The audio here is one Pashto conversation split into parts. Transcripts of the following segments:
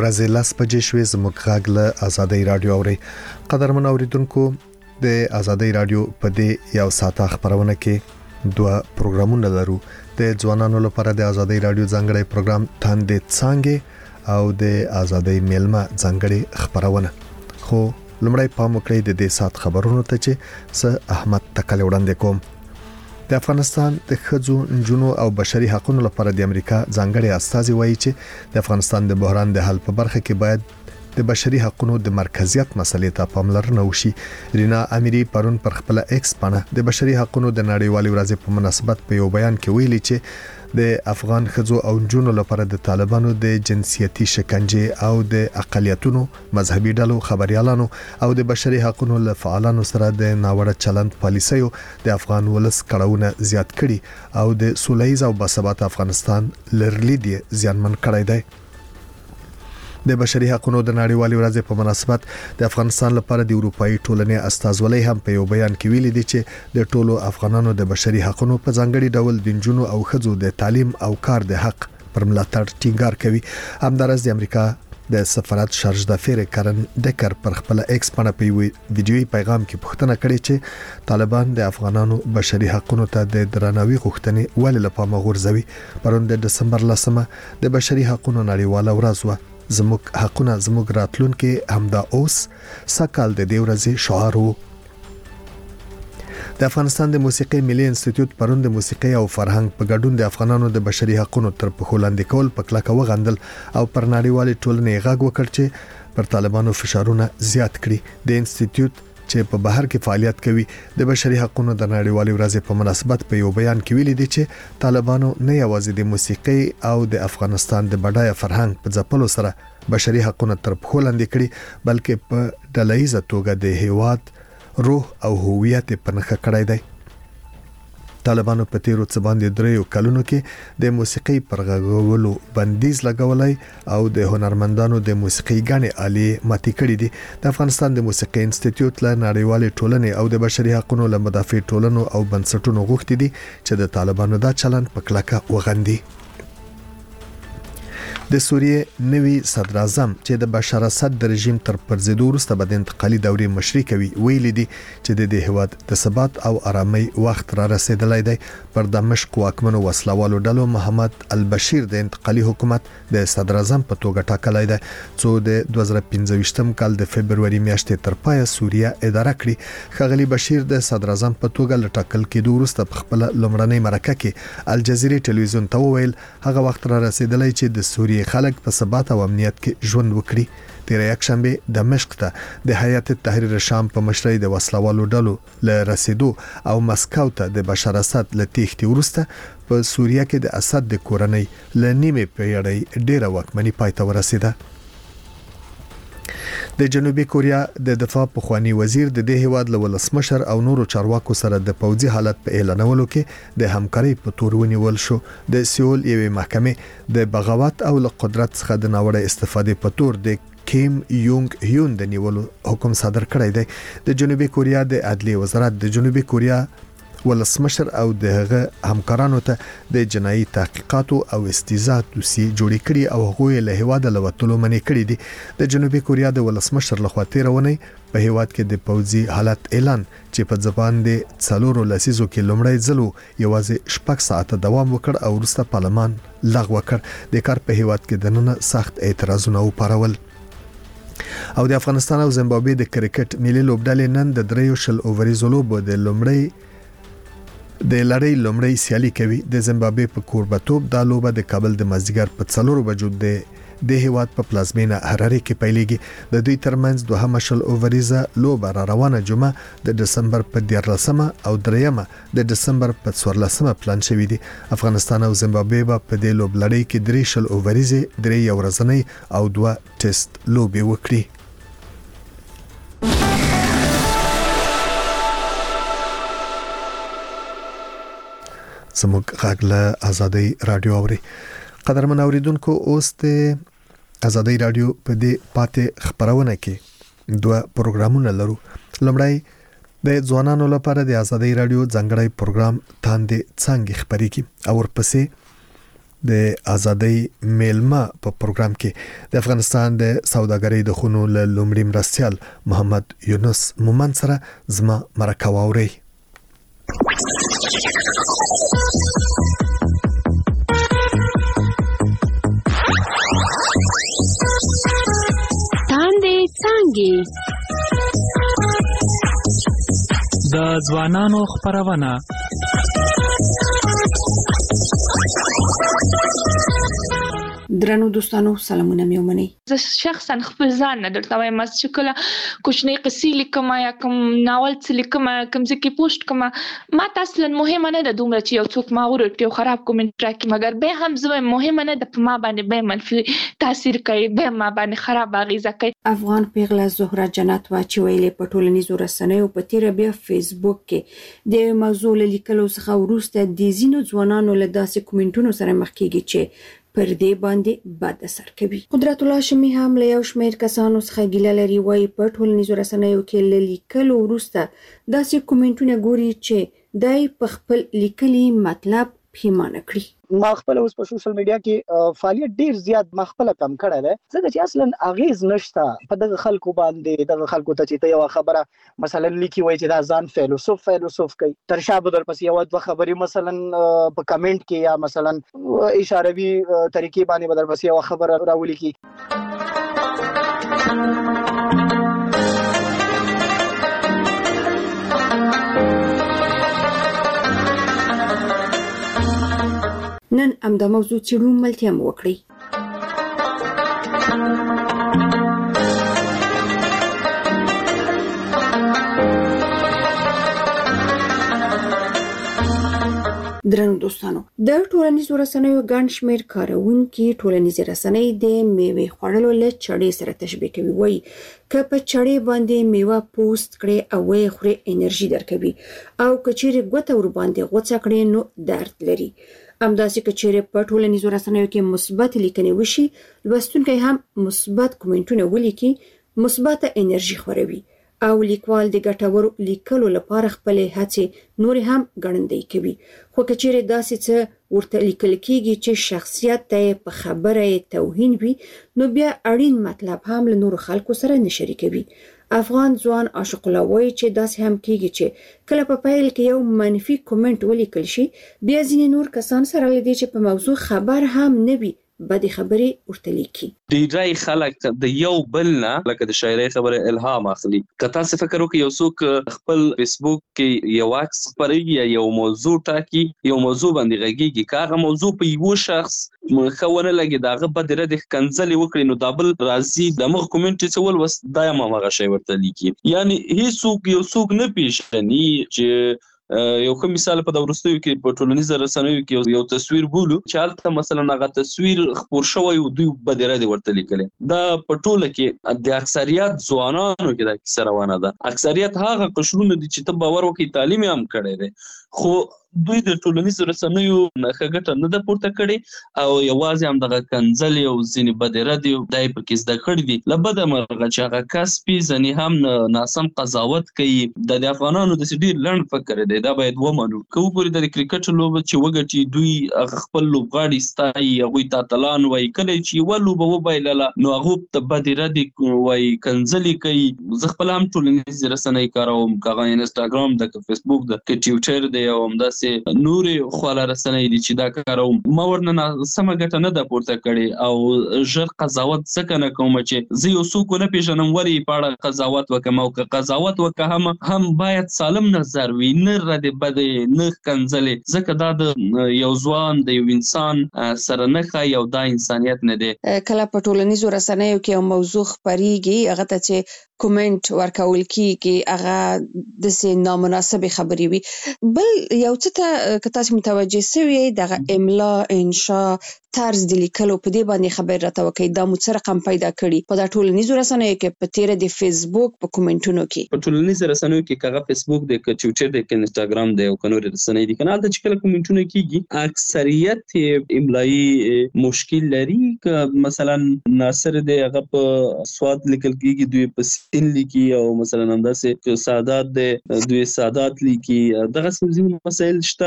ورځې 10 بجې شوې زموږ غږ له آزادۍ رادیو اوري. قدرمن اوریدونکو د آزادۍ رادیو په دې یو ساعته خبرونه کې دوه پروګرامونه لرو. د ځوانانو لپاره د آزادۍ رادیو ځانګړی پروګرام تاندې څنګه او د آزادۍ میلمه ځانګړی خبرونه. خو لمړی پام وکړئ د دې سات خبرونو ته چې س احمد تکل وړاندې کوم. د افغانستان د ښځو، نجونو او بشري حقوقو لپاره د امریکا ځانګړي استازي وایي چې د افغانستان د بحران د حل په برخه کې باید د بشري حقوقو د مرکزیت مسلې ته پاملرنه وشي. رینا امیری پرون پر خپل ایکس باندې د بشري حقوقو د نړیوالې ورځې په مناسبت په یو بیان کې ویلي چې د افغان ښځو او نجونو لپاره د طالبانو د جنسيتي شکنجه او د اقلیتونو، مذهبي ډلو، خبريالانو او د بشري حقوقو له فعالانو سره د ناوړه چلند پالیسیو د افغان ولس کړهونه زیات کړي او د سولهییز او باثبات افغانستان لرلید زیانمن کړی دی. د بشري حقوقو د نړیوالې ورځې په مناسبت د افغانستان لپاره د اروپאי ټولنې استازولۍ هم په یو بیان کې ویلي دي چې د ټولو افغانانو د بشري حقوقو په ځانګړي ډول د جنونو او ښځو د تعلیم او کار د حق پر ملاتړ ټینګار کوي. همدارس د امریکا د سفارت شارج دافیر کرن ډکر پر خپل ایکس باندې په ویډیوي پیغام کې پوښتنه کړې چې طالبان د افغانانو بشري حقوقو ته د درناوي غوښتنې ولې لپاره غورځوي. پرون د دسمبر 10 د بشري حقوقو نړیواله ورځ و. زموږ حقونه زموږ راتلونکي همدا اوس سکهال د دې ورځې شعار وو. د افغانستان د موسیقي ملي انسټیټیوټ پرون د موسیقي او فرهنګ په ګډون د افغانانو د بشري حقوقو تر پخو لاندې کول په کلکه وغندل او پر نړیوالې ټولنې غږ وکړ چې پر طالبانو فشارونه زیات کړي. د انسټیټیوټ چې په بهر کې فعالیت کوي د بشري حقوقو د نړیوالې ورځې په مناسبت په یو بیان کې ویلي دي چې طالبانو نه یوازې د موسیقي او د افغانستان د بډایه فرهنګ په ځپلو سره بشري حقوقو تر پخو لاندې کړي بلکې په ډلهیزه توګه د هیواد روح او هویت په نخښه کړی دی. طالبانو په تیرو څه باندې 3 کلونو کې د موسیقي پرغږولو بندیز لګولای او د هنرمندانو د موسیقي غني آلې ماتې کړې دي. د افغانستان د موسیقي انسټیټیوټ له نړیوالې ټولنې او د بشري حقوقو له مدافع ټولنو او بنسټونو غوښتي دي چې د طالبانو دا چلند په کلکه وغندي. د سوریې نوی صدر اعظم چې د بشار اسد د رژیم تر پرځېدو وروسته د انتقالي دورې مشري کوي ویلي دي چې د هیواد د ثبات او آرامۍ وخت را رسیدلی دی. پر دمشق واکمنو وسلوالو ډلو محمد البشیر د انتقالي حکومت د صدر اعظم په توګه ټاکلی دی چې د 2015 کال د فبرवरी میاشتې تر پایه سوریه اداره کړي. خغلی بشیر د صدر اعظم په توګه لټاکل کېدو وروسته په خپل لومړنۍ مرکه کې الجزیره ټلویزیون ته وویل هغه وخت را رسیدلی چې د سوریې خلک په ثبات او امنیت کې ژوند وکړي. تیر یکشنبه دمشق ته د هیئت تحریر شام په مشرۍ د وسلوالو ډلو له رسیدو او مسکو ته د بشار اسد له تېښتې وروسته په سوریه کې د اسد د کورنۍ له نیمه پیړۍ ډیره واکمني پای ته ورسیده. د جنوبي کوریا د دفاع پخوانی وزیر د دې هیواد له ولسمشر او نورو چارواکو سره د پوځي حالت په اعلانولو کې د همکارۍ په تور ونیول شو. د سیول یوې محکمې د بغاوت او له قدرت څخه د ناوړه استفادې په تور د کیم یونګ هیون د نیولو حکم صادر کړی دی. د جنوبي کوریا د عدلیې وزارت د جنوبي کوریا ولسمشر او دغه همکارانو ته د جنایي تحقیقاتو او استهزاء دوسیې جوړې کړې او هغوی له هیواده لوتلو منې کړې دي. د جنوبي کوریا د ولسمشر لخوا تیرونی په هیواد کې د پوځي حالت اعلان چې په ځبان د 4 لسیزو کې لومړی ځلو یوازې 6 ساعته دوام وکړ او وروسته پارلمان لغوه کړ. د کار په هیواد کې دننه سخت اعتراضونه وپارول. او د افغانستان او زیمبابوې د کرکټ ملي لوبډلې نن د 3 اووريزو لوبو د لړۍ لومړی سیالي کوي. د زیمبابوې په کوربتوب دا لوبه د کابل د مازدیګر په 4 بجو د هیواد په پلازمینه حراري کې پیلېږي. د دوی ترمنځ دوهمه اووریزه لوبه را روانه جمعه د دسمبر په 14 او دریمه د دسمبر په 14 پلان شوې دي. افغانستان او زیمبابوې په دې لوبلړۍ کې 3 اووریزه 3 ورځنۍ او 2 ټیسټ لوبې وکړي. زموږ غږ له آزادۍ رادیو اوري. قدرمن اوریدونکو اوس د آزادۍ رادیو په دې پاتې خبرونه کې دوه پروګرامونه لرو. لمړی د ځوانانو لپاره د آزادۍ رادیو ځانګړی پروګرام تاندې څنګه خبرېږي او ورپسې د ازادۍ میلمه په پروګرام کې د افغانستان د سوداګرۍ د خونو له لومړي مرستيال محمد یونس مومن سره زما مرکه واوري. د ځوانانو خبرونه درنو دوستانو سلامونه مې ومنئ. زه شخصا خپل ځان نه درته وایم چې کله کوچنۍ قصې لیکم یا کوم ناول څه لیکم کوم ځکه پوسټ کوم ما اصلا مهمه نه ده دومره چې یو څوک ما ورټي او خراب کومنټ راکړي، مګر به هم زه مهمه نه ده په ما باندې به منفي تاثیر کوي، به ما باندې خراب اغیزه کوي. افغان پیغله زهره جنت وا چې ویلې په ټولنیزو رسنیو په تیر بیا فیسبوک کې د موضوع لیکلو څخه وروسته د زینو ځوانانو له داسې کومنټونو سره مخ کیږي چې پر دې باندې بد اثر کوي. قدرت الله شمی هم له یو شمېر کسانو څخه ګیله لري، وایي په ټولنیزو رسنیو کې له لیکلو وروسته داسې کومنټونه ګوري چې دای په خپل لیکلي مطلب پیمانه کړی. ما خپل اوس په سوشل میډیا کې فعالیت ډیر زیات ما خپل کم کړی دی، ځکه چې اصلا اغیز نشته په دغه خلکو باندې. دغه خلکو ته چې ته یو خبره مثلا لیکي وای چې دا ځان فیلسوف کوي، تر شا به در پسې یو دوه خبرې مثلا په کمنټ کې یا مثلا اشاروي طریقې باندې به در پسې یو خبره راولیکي. نن امدا موضوع چیرو ملتیا مو وکړي. درنو دوستانو، د ټولنیزو رسنیو ګڼ شمېر کاروونکي ټولنیزې رسنۍ د میوې خوړلو له چړې سره تشبیه کوي. وایي که په چړې باندې میوه پوست کړي او یې خوري انرژي درکوي، او که چیرې ګوته ور باندې غوڅه کړي نو درد لري. همداسې که چیرې په ټولنیزو رسنیو کې مثبت لیکنې وشي، لوستونکی هم مثبت کومنټونه ولیکي، مثبت انرژي خوروي او لیکوال د ګټورو لیکلو لپاره خپل هڅې نور هم ګړندۍ کوي. خو که چیرې داسې څه ورته لیکل کېږي چې شخصیت ته په خبره توهین وي، نو بیا اړین مطلب هم له نورو خلکو سره نه شریکوي. افغان ځوان عاشق الله وایي چې داسې هم کېږي چې کله په پیل کې یو منفي کومنټ ولیکل شي، بیا ځینې نور کسان سره لدی چې په موضوع خبر هم نه وي بدې خبرې ورته لیکي. ډیری خلک د یو بل نه لکه د شاعرۍ خبره الهام اخلي. که تاسو فکر وکړئ یو څوک خپل فیسبوک کې یو عکس خپروي یا یو موضوع ټاکي، یو موضوع باندې غږیږي، که هغه موضوع په یو شخص خونه لګي داغه بدره د کنځلې وکړي، نو دابل راځي دمغه کومنټ چې ولوس دایم هغه شی ورته لیکي. یعنی هیڅ یو څوک نه پیژني چې یو کوم مثال په دورستیو کې په ټولنیزو رسنیو کې یو تصویر بولو چې حالت مثلا هغه تصویر خبر شوی او دوی بدره دی ورته لیکل. دا په ټوله کې د اکثریت ځوانانو کې دا کیسه روانه ده. اکثریت هغه قشرونه دي چې ته باور وکړي تعلیم هم کړی دی، خو دوی د ټولنیزو رسنیو نه ښه نه ده پورته کړې او یوازې هم دغه کنځلې او ځینې بدره دي دای پکې زده کړي دي. له بده مرغه چې هغه کس پیژني هم ناسم قضاوت کوي. د افغانانو د ډېر لنډ فکر دی، دا باید ومنو. که وګورئ د کرکټ لوبه چې وګټي دوی خپل لوبغاړي ستایي، هغوی ته اتلان وایي. کله چې یوه لوبه وبایلله نو هغو ته بدره دي وایي، کنځلې کوي. زه خپل هم ټولنیزې رسنۍ کاروم، که هغه انسټاګرام ده، که فیسبوک ده، که ټویټر دی او همداسې نورې خواله رسنۍ دي چې دا کاروم. ما ورنه سمه ګټه نه ده پورته کړې او ژر قضاوت ځکه نه کوم چې زه یو څوک ونه پیژنم ولې په اړه قضاوت وکړم، او که قضاوت وکړم هم باید سالم نظر وي، نه ردې بدې، نه کنځلې، ځکه دا د یو ځوان د یو انسان سره نه ښایي او دا انسانیت نه دی. کله په ټولنیزو رسنیو کې یو موضوع خپریږي، هغه ته چې کومنټ ورکول کیږي هغه د نامناسبه خبرې وي. بل یو څه ته که تاسو متوجه شوي دغه املا، انشاء، طرز د لیکلو په دې باندې خبر راته وکړي دا مو څه رقم پیدا کړي په دا ټولنیزو رسنیو کې په تیر د فیسبوک په کومنټونو کې په ټولنیزو رسنیو کې کغه فیسبوک دی که ټویټر دی که انستګرام دی او کنور رسنۍ دي کنه د چکل کومنټونه کیږي اکثریت املایي مشکل لري که مثلا ناصر دی هغه په سواد لیکل کیږي دوی په سین لیکي او مثلا همداسې سادات دی دوی سادات لیکي دغه څه مسایل شته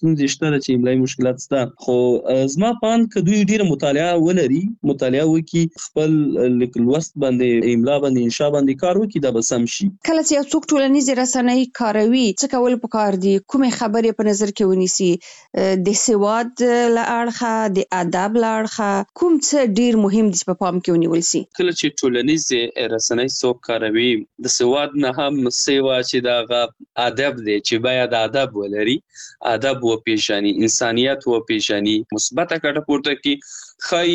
چې املایي مشکلات شته خو زما پان که دوی ډیره مطالعه ولري مطالعه وکي خپل لیکلوست باندې املا باندې انشاء باندې کار وکي دا به سم شي کله چې یو څوک ټولنیزې رسنۍ کاروي څه کول پکار دي کومې خبرې په نظر کې ونیسي د سواد له اړخه د ادب له اړخه کوم څه ډیر مهم دي په پام کې ونیول سي کله چې ټولنیزې رسنۍ څوک کاروي د سواد نه هم سیوا چې دا ادب دی چې باید ادب ولري ادب و پیژني انسانيت و پیژني مثبت کټه پورته کی خای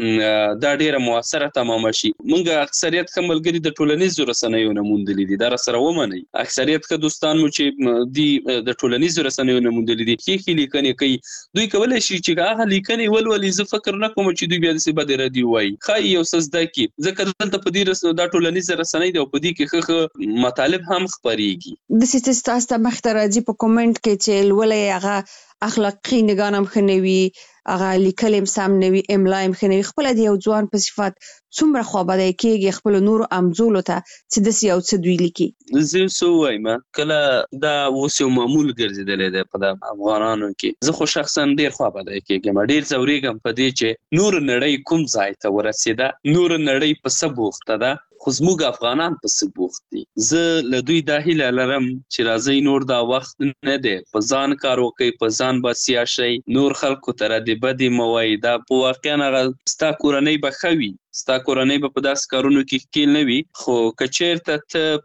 دا ډیره موثره تمام شي مونږ اکثریت کملګری د ټولنیزو رسنیو نه موندلې دي دا سره ومني اکثریت که دوستان مو چې دی د ټولنیزو رسنیو نه موندلې دي کې لیکنې کوي دوی کولای شي چې هغه لیکنې ولولي زه فکر نه کوم چې دوی بیا د سبا د ردی وای خای یو سزده کی ځکه دلته په دې د ټولنیزو رسنۍ دی او په دې کې خخ مطالب هم خبريږي د سیستاسته مختراجي په کومنټ کې چې ولې هغه اخلاقی نگانم خنوي هغه لیکلم سم نوي املایم خنوي خپل د یو ځوان په صفات څومره خوابدای کېږي خپل نور امزول ته چې د یو څه دوی لیکي زه سو وایم کله دا وسو معمول ګرځیدل دی په افغانانو کې زه خو شخصا ډیر خوابدای کېږم ډیر زوريګم په دې چې نور نړۍ کوم ځای ته ورسیده نور نړۍ په سبوخته ده خو زموږ افغانان په سبوخت دي زه له دوی دا هیله لرم چې راځي نور دا وخت نه دی په ځان کار وکړي په ځان بسیا شي نور خلکو تر دې بدی موای دا په واقعا ستا کورنۍ بخوي ستا کورنۍ په داس کارونو کې کېل نه وي خو کچیرته ته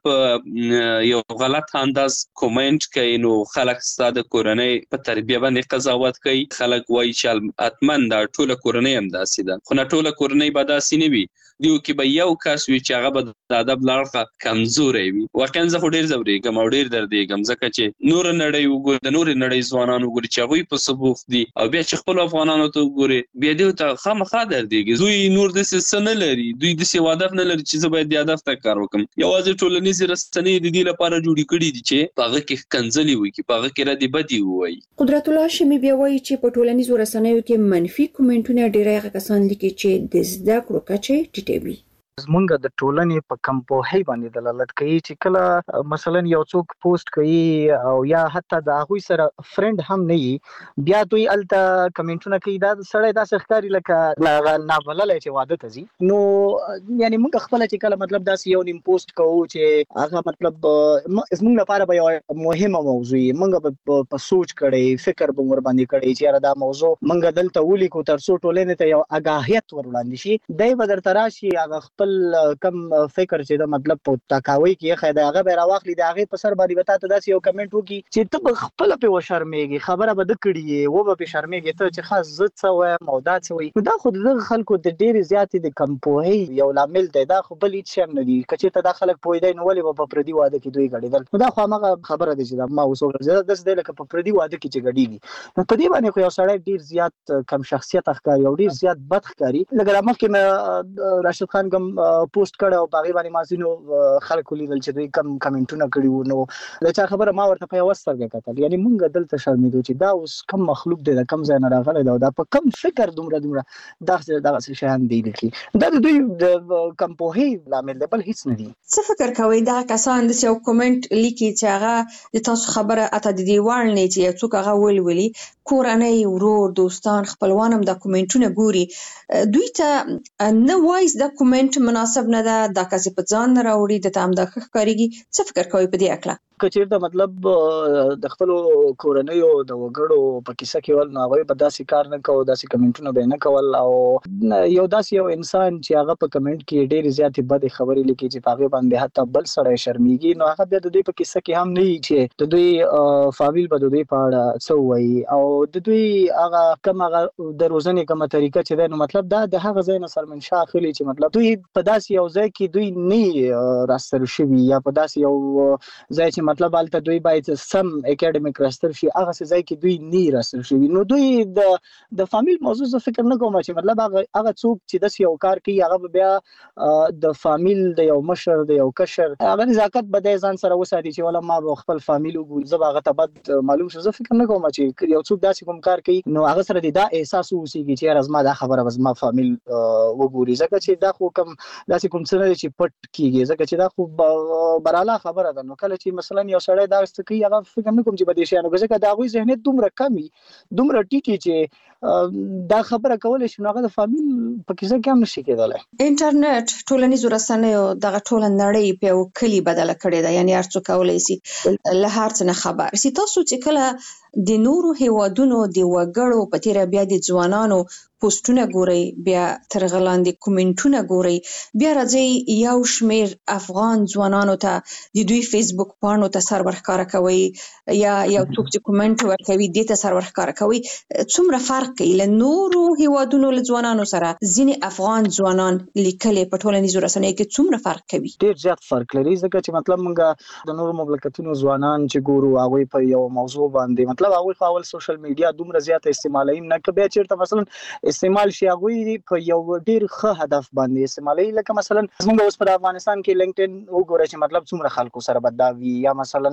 په یو غلط انداز کومنټ کوي نو خلک ستا د کورنۍ په تربیه باندې قضاوت کوي خلک وایي چې اتمن دا ټوله کورنۍ هم داسې ده خو نه ټوله کورنۍ به داسې نه وي دیو کې به یو کس وي چې هغه به د ادب لړخه کمزوري وي واقعا زه خو ډیر زوريګم او ډیر دردېږم ځکه چې نور نړۍ وګور د نور نړۍ ځوانان وګوري چې هغه په سبوخ دي او بیا چې خپل افغانانو ته وګوري بیا دوی ته خامخا دردېږي دوی نور د څه نه لري دوی د څه هدف نه لري چې زه باید د هدف ته کار وکم یوازې ټولنیزې رسنۍ د دې لپاره جوړې کړې دي چې پاغه کې کنځلي وي کې پاغه کې را دي بدی وي قدرت الله شمی بیا وایي چې په ټولنیزو رسنیو کې منفي کومنټونه ډیره کسان لیکي چې د زده کړو کچه ټیټوي زمونږ د ټولنې په کم پوهۍ باندې دلالت کوي چې کله مثلا یو څوک پوسټ کوي او یا حتی د هغه سره فرند هم نه وي بیا دوی الته کمنټونه کوي دا سړی داسې ښکاري لکه نابللې چې واده ته ځي نو یعنی موږ خپل چې کله مطلب داسې یو نیم پوسټ کوو چې هغه مطلب زموږ لپاره به یو مهمه موضوع موږ په سوچ کړي فکر به ور باندې کړي چې دا موضوع موږ دلته ولیکو تر څو ټولنې ته یو آگاهیت ور وړاندې شي دای به درته راشي هغه خپل کم فکر چې دا مطلب په تاکاوي کې خیدا هغه به راوخلی دا هغه په سر باندې وتا ته داسې یو کمنټ وکي چې ته خپل په وشرمېږي خبره به د کړي و به شرمېږي ته چې خاص زت څه و مودا څه وي دا خو د خلکو د ډېر زیاتې د کم پوهې یو لامل دی دا خو بل هیڅ شم نه دي کچې ته دا خلک پوي دی نو ولې په پردي واده کې دوی غړېدل دا خو هغه خبره ده چې ما اوس ورته د لکه په پردي واده کې چې غړېږي نو په دې باندې خو یو سړی ډېر زیات کم شخصیت ښکاري او ډېر زیات بد ښکاري لکه مخکې راشد خان کوم پوسټ کړه او باغی باندې مازینو خلکو لیدل چې دوی کم کمنټونه کړي وو نو دا چا خبره ما ورته په وسترګه کتل یعنی مونږ دلته شرمېدو چې دا اوس کم مخلوق دی دا کم ځای نه راغلی دا په کم فکر دومره دا شیان دی لکه دا د دوی د کم پوهې لامل دی بل هیڅ نه دی څه فکر کوي دا کسان د یو کومنټ لیکي چې هغه د تاسو خبره اته د دیوال نه چې یو څوک هغه ولولي کورنۍ ورور دوستان خپلوان هم د کومنټونه ګوري دوی ته نه وایي دا کومنټ مناسب نه ده دا کسي په ځان راوړي د تام د ښکاریږي څه فکر کوي په دې اړه کچیر دا مطلب د خپل کورنۍ او د وګړو په کیسه کې ول نه غوي په داسې کار نه کوو داسې کمنټونه به نه کول او یو داسې یو انسان چې هغه په کمنټ کې ډېر زیاتې بد خبرې لیکي چې هغه باندې حتی بل سره شرمېږي نو هغه بیا د دوی په کیسه کې هم نه چې د دوی فاویل به د دوی په اړه څه وایي او د دوی هغه کوم هغه د روزنې کومه طریقه چې ده نو مطلب دا د هغه ځای نه سرمنشا اخلي چې مطلب دوی په داسې یو ځای کې دوی نه راستل شوي یا په داسې یو ځای چې مطلب البته دوی باید سم اکیډمیک راستل شي هغه ځای کې دوی نه راستل شي نو دوی د فامیل موضوع زه فکر نه کوم چې مطلب هغه څوک چې د یو کار کوي هغه بیا د فامیل د یو مشر د یو کشر هغه نزاکت به د ځان سره وساتي چې ولا ما خپل فامیل وګورم زه هغه ته بد معلوم شو زه فکر نه کوم چې یو څوک داسې کوم کار کوي نو هغه سره دا احساس وسیږي چې رزما دا خبره بس ما فامیل وګوري ځکه چې دا خو کوم داسې کوم څه نه چې پټ کیږي ځکه چې دا خو براله خبره ده نو کله چې مثلا یو سړی دا ست کوي هغه فکر نه کوم چې بده شي نو ځکه دا غوي ذهنیت دومره کمی دومره ټیټي چې دا خبره کول شي نو هغه د فامیل په کیسه کې هم نشي کېدلای. انټرنیټ ټولنیزو رسنیو دغه ټول نړۍ په یو کلی بدله کړې ده یعنی هر څوک کولای شي له هر څه نه خبر سي. تاسو چې کله د نورو هیوادونو د وګړو په تیر بیا د ځوانانو پوسټونه ګوري بیا تر غلاندې کومنټونه ګوري بیا راځي یو شمیر افغان ځوانانو ته د دوی فیسبوک پاڼو ته سر ورښکاره کوي یا یو څوک چې کومنټ ورکوي دې ته سر ورښکاره کوي څومره فرق کوي له نورو هیوادونو له ځوانانو سره ځینې افغان ځوانان لیکلي په ټولنیزو رسنیو کې څومره فرق کوي؟ ډیر زیات فرق لري ځکه چې مطلب موږ د نورو مملکتونو ځوانان چې ګورو هغه په یو موضوع باندې مطلب هغه خپل سوشل میډیا دومره زیات استعمالوي نه کبه چیرته مثلا استعمال شي هغه په یو ډیر ښه هدف باندې استعمالوي لکه مثلا موږ اوس په افغانستان کې لینکډین وګورئ چې مطلب څومره خلکو سره بداوي یا مثلا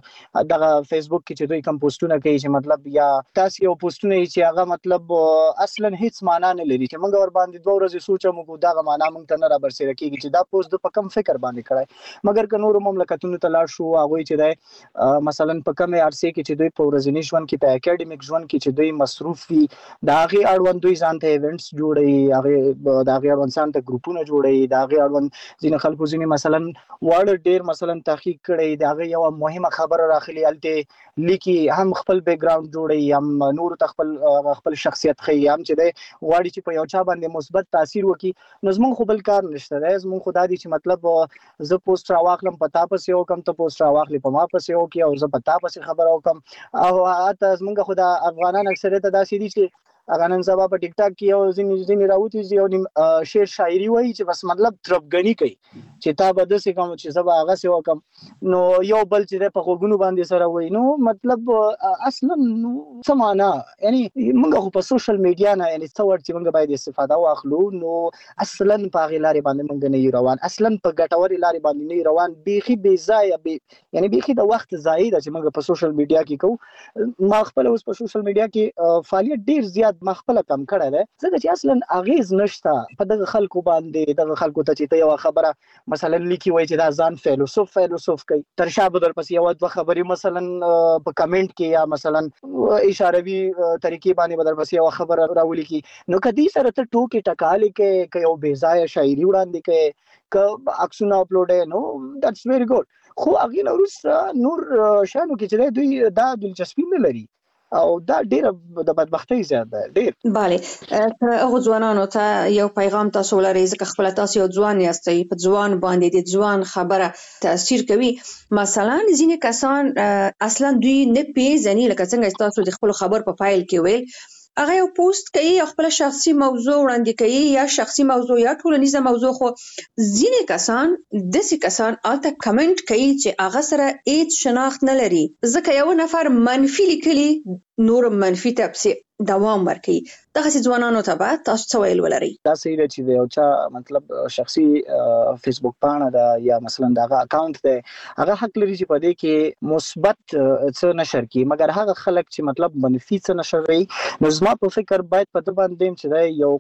دغه فیسبوک کې چې دوی کوم پوسټونه کوي چې مطلب یا تاسو یو پوسټونه چې هغه مطلب اصلا هیڅ معنا نه لري چې موږ ور باندې دوه ورځې سوچو موږ دغه معنا موږ ته نه را برسېږي چې دا پوسټ په کم فکر باندې کړای مګر که نور مملکتونو ته لاړ شو هغه چې دی مثلا په کم عرصه کې چې دوی په ورځنی ژوند کې په اکیډمیک ژوند کې چې دوی مصروف وي دا غي اړوند دوی ځان ته ایونټس جوړي هغه دا غي اړوند ځان ته ګروپونه جوړي دا غي اړوند ځینې خلکو ځینې مثلا وړ ډیر مثلا تحقیق کړي دا غي یو مهمه خبره راخلي الته لیکي هم خپل بیک گراوند جوړي هم نور ته خپل شخصیت خي هم چې دی غواړي چې په یو چا باندې مثبت تاثیر وکړي نو زمون خو بل کار نشته دی زمون خو دا دي چې مطلب زه پوسټ راواخلم پتا پسې یو کم ته پوسټ راواخلې په ما پسې یو کې او زه پتا پسې خبر او کم او اته زمونږ خو د افغانان اکثریت داسې دي چې اگر نن سبا په ټیک ټاک کې یو ځینې راوتی یو شعر شاعري وایي چې بس مطلب تربګنی کوي چې تا به داسې کوم چې زبا هغه سی وکم نو یو بل چې په خوګونو باندې سره وایي نو مطلب اصلا څه معنا یعنی موږ خو په سوشل میډیا نه یعنی څو ورته موږ باید استفاده واخلو نو اصلا په غلاري باندې موږ نه روان اصلا په ګټوري لاري باندې نه روان بيخي بي ځای یعنی بيخي د وخت ضایع ده چې موږ په سوشل میډیا کې کوو ما خپل اوس په سوشل میډیا کې فعالیت ډیر زیات ما خپل کم کړه ده ځکه چې اصلا اغیز نشته په دغه خلکو باندې دغه خلکو ته چې یو خبره مثلا لیکي وای چې دا ځان فیلسوف کوي تر شابه در پس یو د خبري مثلا په کمنټ کې یا مثلا اشاروي طریقې باندې بدر پس یو خبره راولي کی نو کدي سره ته ټوکی ټکالې کې یو بے ځای شاعري وړاندې کې ک اکسونه اپلوډ نو دټس ویری ګډ خو اغه نور شانو کې چې دوی دا دلچسپي نه لري او دا ډیر د بدبختی زیات ده ډیر. bale هغه ځوانانو ته یو پیغام تاسو لرئ ځکه خپل تاسو یو ځوان یاستئ په ځوان باندې د ځوان خبره تاثیر کوي مثلا ځینې کسان اصلا دوی نه پیژني لکه څنګه تاسو د خپل خبر په فایل کې ویل هغه یو پوسټ کوي خپل شخصي موضوع وړاندې کوي یا شخصي موضوع یا ټولنیزه موضوع خو ځینې کسان داسې کسان الته کمنټ کوي چې هغه سره هیڅ شناخت نه لري ځکه یو نفر منفي لیکلي نور منفي تفسیر دوام ورکړي دغه ځوانانو ته به تاسو څه ویل ولري؟ دا صحیح دی چې یو چا مطلب شخصي فیسبوک پاڼه ده یا مثلا دغه اکاونټ ده هغه حق لري چې په دې کې مثبت څه نشر کړي مګر هغه خلک چې مطلب منفي څه نشر کوي نو زما په فکر باید په دې باندې چې یو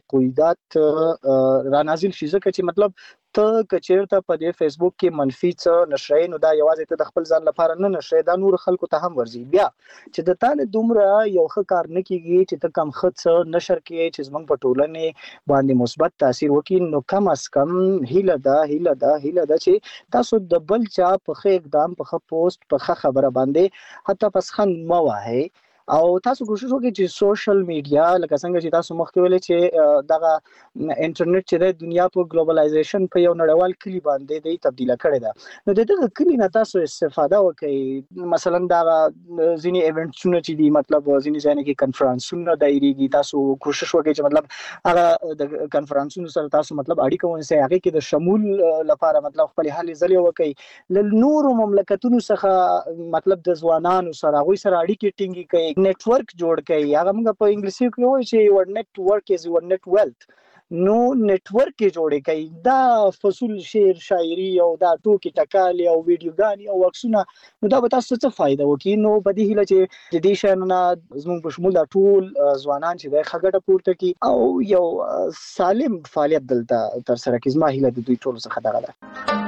قیودات را نازل شي ځکه چې مطلب ته کچیرته په دې فیسبوک کې منفي څه نشرای نو دا یوازې ته د خپل ځان لپاره نه نشرای دا نور خلکو ته هم ورځي بیا چې د تانه دومره یو ښه کار نه کیږي چې ته کم څه نشر کې چې زمونږ په ټولنه باندې مثبت تاثیر وکړي نو کم از کم هیله ده چې تاسو د بل چا په ښه اقدام په ښه پوسټ په ښه خبره باندې حتی پس خن مو وای او تاسو کوشش وکړئ چې سوشل میډیا لکه څنګه چې تاسو مخکې ویل چې دغه انټرنیټ چې د دنیا په ګلوبلایزیشن په یو نړیوال کلی باندې د تبدیل کړی ده نو دغه کلی نه تاسو استفاده وکړئ مثلا دا ځینی ایونټونه چې دي مطلب ځینی ځای کې کنفرانسونه دایریږي تاسو کوشش وکړئ چې مطلب هغه د کنفرانسونو سره تاسو مطلب اړیکه ونیسئ هغه کې د شمول لپاره مطلب خپل هلې ځلې وکړئ ل نورو مملکتونو څخه مطلب د ځوانانو سره غوي سره اړیکې ټینګې کړئ نیټورک جوړ کړئ هغه موږ په انګلیسي کې وایي چې your network is your net wealth نو نیټورک جوړ کړئ دا فصول شعر شاعري او دا ټوکی ټکالي او ویډیوګانې او عکسونه نو دا به تاسو څه فائدہ وکړي نو په دې هیله چې د دې شانونه زموږ په شمول ټول ځوانان چې د خګړه پورته کی او یو سالم فعالیت دلته تر سره کی زما هیله د دوی ټول څخه دغه ده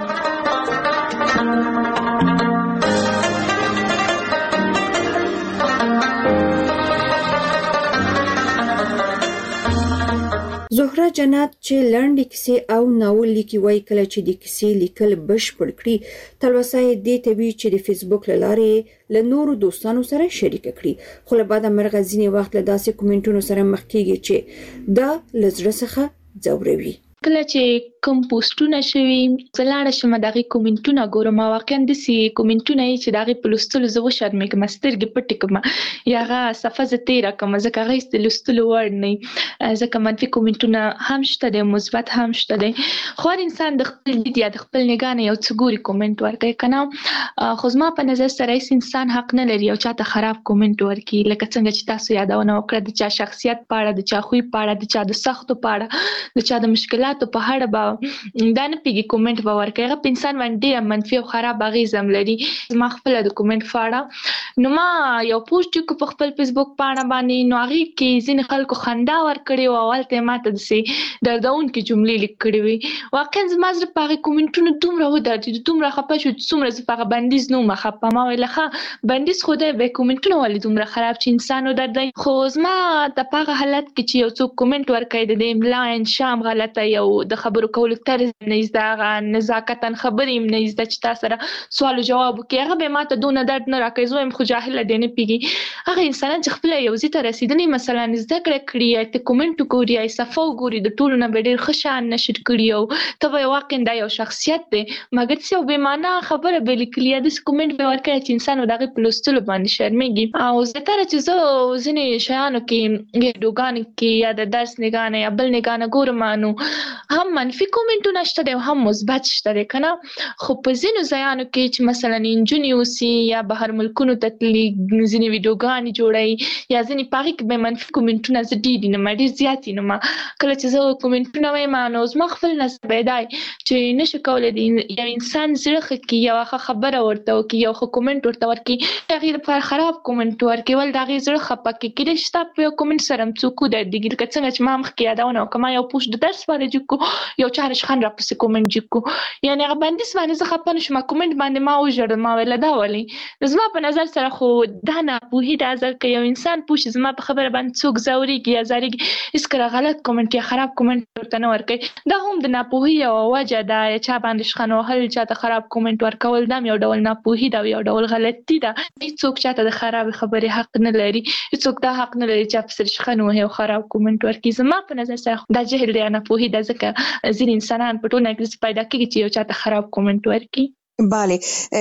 زهره جنات چې لنډې کیسې او ناول لیکي وای کله چې د کیسې لیکل بشپړ کړي تلوسه یې دې ته وی چې د فیسبوک له لارې له نورو دوستانو سره شریک کړي خو له بعد مرغه ځینې وخت له داسې کومنټونو سره مخ کیږي چې دا لزړه څخه ځوروي کله چې کوم پوسټونه شوي زلاړه شم دغه کومنټونه ګورم واقعا د سی کومنټونه چې دغه پلوستلو زو شرمېږم سترګې پټې کوم یاغه صفه ز تیر کوم ځکه غیست لستلو ور نه ځکه منفي کومنټونه هم شته د مثبت هم شته دي خو انسان د خپل دید یا د خپل نگاه یو څګوري کومنټ ورکړي کنه خو زما په نظر سره انسان حق نه لري او چاته خراب کومنټ ورکړي لکه څنګه چې تاسو یادونه وکړه د چا شخصیت پاړه د چا خوې پاړه د چا د سختو پاړه د چا د مشکلات په هړه با دا نه پیږي کومنټ به ورکړي هغه انسان باندې منفي او خراب اغیزم لري ما خپل د کومنټ فاړه نو ما یو پوسټ کو په خپل فیسبوک باندې باندې نو هغه کې ځین خلکو خندا ورکړي او اولته ماته د سي دردون کې جملې لیکړي وي واقعا زما زړه په کومنټونو دومره ودرېد دومره خپه شو څومره زپاره بندیز نو مخه ما ویلخه بندیز خوده به کومنټونو ولې دومره خراب چې انسان ودرځي خو زما د پاغه حالت کې چې یو څوک کومنټ ورکړي د املا انشام غلطه یو د خبرو کولو طرز نه زده نزاکتن خبرې نه زده چې تاسو سره سوال او جواب کوي هغه به ماته دونه درد نه راکې زویم خو جاهل دی نه پیږي هغه انسان چې خپل یو ځای ته رسیدنی مثلا زده کړی ته کومنټ کوي ای صفو ګوري د ټولو نه ډیر خشان نشر کړی او ته واقعا دا یو شخصیت دی مګر څه به معنا خبره به لیکلی د کومنټ به ورکړي چې انسان دغه پلوستلو باندې شرمېږي او زه تر چې زه ځینې شیانو کې دوګان کې یا د درس نگانه یا بل نگانه ګورم نو هم منفي کومنټونه شته او هم مثبت شته کنه خو په ځینو ځایانو کې چې مثلا انجینیوسي یا بهر ملکونو ته تللي ځینې ویډیوګانې جوړي یا ځینې پاغي کې به منفي کومنټونه زدي نه مړي زیاتی نه ما کله چې زه کومنټونه وایم نو زما خپل نسب دی چې نشه کولای دی یو انسان زړه کې یو خبره ورته او کې یو کومنټ ورته ورکي تغیر پر خراب کومنټ ورکي ول دا غي زړه خپه کې چې تاسو په کومنټ سره څوک د دګل کڅنګ چې ما مخ کې یادونه کوم یو پوسټ د درس باندې جو یو چارش خان را پسې کومنټ جکو یعنی هغه باندې سمانه زه خپل شم کومنټ باندې ما وژړ ما ویل دا ولي زما په نظر سره خو دا نه پوهی دا ځکه یو انسان پوښ زما په خبره باندې څوک زوريږي یا زاريږي اس کله غلط کومنټ یا خراب کومنټ ورته نه ورکړي دا هم د ناپوهي او وجه دا چا باندې شخنو هل چاته خراب کومنټ ورکول دا یو ډول ناپوهي دا یو ډول غلطي ده هیڅوک چاته د خراب خبرې حق نه لري هیڅوک دا حق نه لري چې په شخنو هي خراب کومنټ ورکړي زما په نظر سره دا جهل دی ناپوهي دا ځکه ځین انسانان په ټولنه کې پیدا کیږي چې یو چاته خراب کومنټ ورکړي bale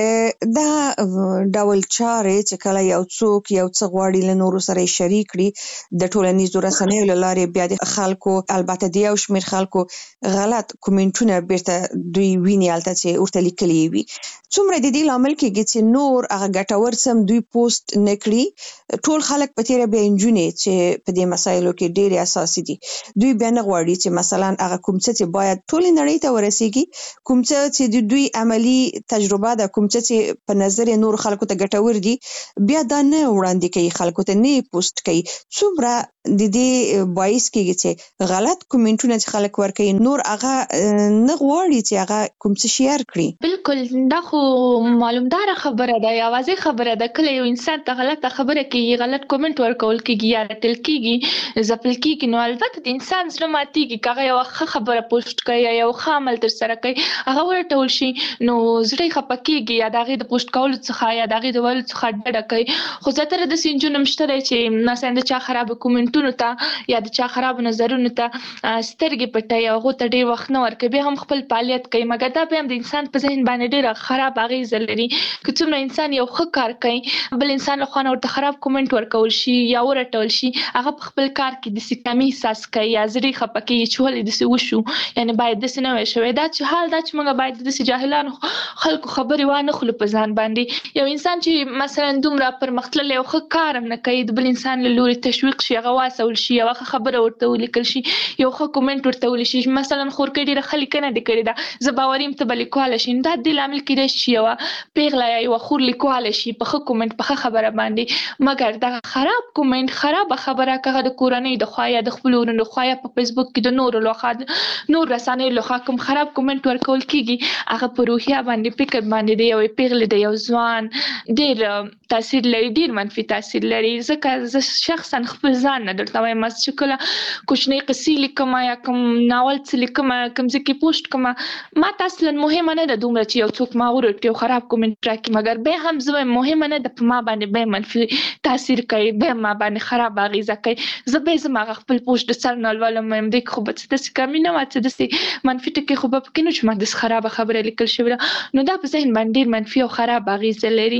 دا ډول چارې چې کله یو څوک یو څه غواړي له نورو سره شریک کړي د ټولنیزو رسنیو له لارې بیا د خلکو البته د یو شمېر خلکو غلط کومنټونه بیرته دوی ویني البته چې ورته لیکلي وي څومره د دې لامل کېږي چې نور هغه ګټور سم دوی پوسټ نکړي ټول خلک په تیره بیا انجونې چې په دې مسایلو کې ډېر اساسي دي دوی بیا نه غواړي چې مثلا هغه کوم څه چې باید ټول نړۍ ته ورسیږي کوم څه چې دوی عملی تجربه د کوم چې په نظر نور خلکو ته ګټور دي بیا دا نه وړاندې کوي خلکو ته نه پوسټ کوي څومره د دې باعث کېږي چې غلط کومنټونه چې خلک ورکوي نور هغه نه غواړي چې هغه کوم څه شیر کړي. بالکل دا خو معلومدار خبره ده، یوازې خبره ده کله یو انسان ته غلطه خبره کوي، غلط کومنټ ورکول کېږي یا رټل کېږي، ځپل کېږي، نو البته د انسان زړه ماتېږي. که هغه یوه ښه خبره پوسټ کوي یا یو ښه عمل ترسره کوي هغه ورټول شي نو زړه یې خفه کېږي یا د هغې د پوسټ کولو څخه یا د هغې د ویلو څخه ډډه کوي. خو زیاتره داسې نجونه هم شته دی چې مثلا د چا خرابو کومنټونو ته یا د چا خرابو نظرونو ته سترګې پټوي او هغو ته ډېر وخت نه ورکوي، بیا هم خپل فعالیت کوي، مګر دا بیا هم د انسان په ذهن باندې ډېره خراب اغېزه لري. که څومره انسان یو ښه کار کوي بل انسان له خوا نه ورته خراب کومنټ ورکول شي یا ورټول شي، هغه په خپل کار کې داسې کمي احساس کوي یا زړه یې خفه کېږي چې ولې داسې وشو، یعنې باید داسې نه وی شوی. دا چې حال دا چې موږ باید داسې جاهلانو خلکو خبرې وانخلو په ځان باندې. یو انسان چې مثلا دومره پرمختللی او ښه کار هم نه کوي د بل انسان له لوري تشویق شي، هغه واڅول شي، یوه ښه خبره ورته ولیکل شي، یو ښه کومنټ ورته ولیکل شي، مثلا خورکۍ ډېره ښه لیکنه دې کړې ده زه باوري یم ته به لیکواله شي، نو دا د دې لامل کېدای شي چې یوه پیغله یا یوه خور لیکواله شي په ښه کومنټ په ښه خبره باندې. مګر دغه خراب کومنټ خرابه خبره که هغه د کورنۍ د خوا یا د خپلو ورونو د خوا یا په فیسبوک کې د نورو لخوا نور رسنیو لخوا کوم خراب کومنټ ورکول کېږي هغه په روحیه باندې فکر باندې د یوې پیغلې د یو ځوان ډېر تاثیر لري، ډېر منفي تاثیر لري. ځکه زه شخصا خپل ځان نه درته وایم چې کله کوچنۍ قصې لیکم یا کوم ناول څه لیکم کوم ځای کې پوسټ کوم ما ته اصلا مهمه نه ده دومره چې یو څوک ما ورټي او خراب کومنټ راکړي، مګر بیا هم زه وایم مهمه نه ده په ما باندې بیا منفي تاثیر کوي، بیا ما باندې خراب اغېزه کوي. زه بیا زما هغه خپل پوسټ د سر نه لولم وایم دی خو به څه داسې کمي نه وه څه داسې منفي ټکي خو به پکې نه چې ما داسې خرابه خبره لیکل شوې ده، نو دا په ذهن باندې ډېر منفي او خراب اغېزه لري.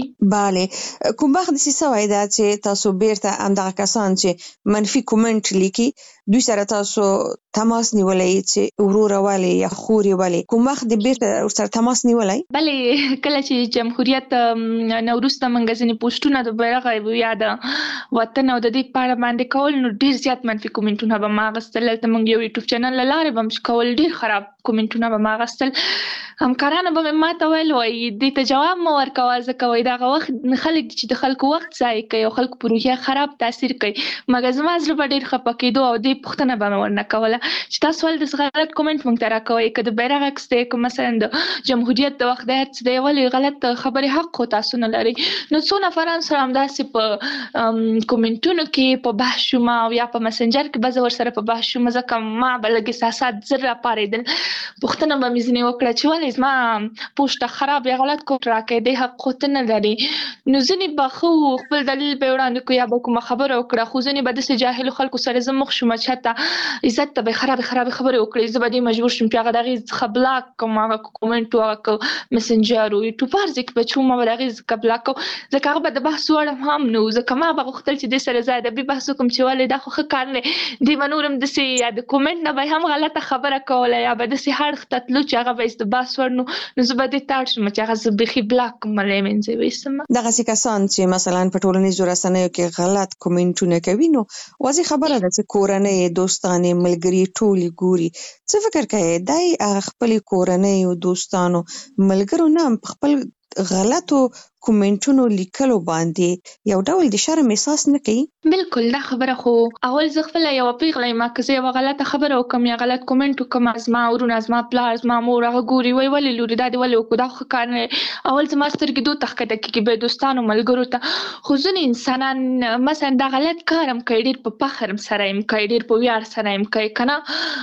بله کوم وخت داسې سوی ده چې تاسو بیرته همدغه کسان چې منفي کومنټ لیکي دوی سره تاسو تماس نیولی چې وروره ولې یا خورې ولې کوم وخت د بیرته ورسره تماس نیولی؟ بلې کله چې جمهوریت نه وروسته موږ ځینې پوسټونه د بیرغ یا د وطن او د دې په اړه باندې کول نو ډېر زیات منفي کومنټونه به ما اخیستل. هلته موږ یو یوټیوب چینل له لارې به مې کول ډېر خراب کومنټونه به ما اخیستل. همکارانو به مې ما ته ویل وایي دې ته جواب مه ورکوه ځکه وایي دغه وخت خلک چې د خلکو وخت ضایع کوي او خلکو په روحیه خراب تاثیر کوي. مګر زما زړه به ډېر خفه کېدو او دې پوښتنه به مې ورنه کوله چې تاسو ولې داسې غلط کومنټ موږ ته راکوئ، که د بیرغ عکس دی که مثلا د جمهوریت د وخت دی هر څه دی ولې غلط خبرې حق خو تاسو نه لرئ. نو څو نفران سره همداسې په کومنټونو کې په بحث شوم او یا په مسنجر کې به زه ورسره په بحث شوم ځکه ما به لږ احساسات زر راپارېدل. پوښتنه به مې ځینې وکړه چې ولې زما پوسټ خراب یا غلط کومنټ راکوې دی حق خو ته نه لري. نو ځینې به ښه خپل دلیل به یې وړاندې کړو یا به کومه خبره وکړه، خو ځینې به داسې جاهلو خلکو سره زه مخ شوم چې حتی عزت ته به خرابې خبرې وکړي، زه به دې مجبور شم چې هغه د هغې څخه بلاک کړم، هغه کومنټ هغه که مسنجر و یوټیوب هر ځای کې به چې وم ما به د هغې څخه بلاک کړم ځکه هغه به د بحث وړ هم نه و. ځکه ما به غوښتل چې دې سره زه ادبي بحث وکړم چې ولې دا خو ښه کار دی، دې به نور هم داسې یا د کومنټ نه به هم غلطه خبره کوله یا به داسې اړخ ته تلو چې هغه به د بحث وړ نو زه به دې ته اړ شم چې هغه زه بیخي بلاک کړم له منځه ویستم. دغسې کسان چې مثلا په ټولنیزو رسنیو کې غلط کومنټونه کوي نو واضح خبره ده چې کورنۍ دوستانې ملګري ټولې ګوري. څه فکر کوي دی خپلې کورنۍ او دوستانو ملګرو نه په خپل غلطو کومنټونو لیکلو باندې یو ډول د شرم احساس نه کوي؟ بالکل دا خبره خو اول زه خپله یوه پیغله یم که زه یوه غلطه خبره وکړم یا غلط کومنټ وکړم زما ورونه زما پلار زما مور هغه ګوري وایي ولې لورې دا دې ولې وکړو دا خو ښه کار نه دی. اول زما سترګې دوی ته ښکته کېږي بیا دوستانو ملګرو ته. خو ځینې انسانان مثلا دا غلط کار هم کوي ډېر په فخر هم سره هم کوي ډېر په ویاړ سره هم کوي که نه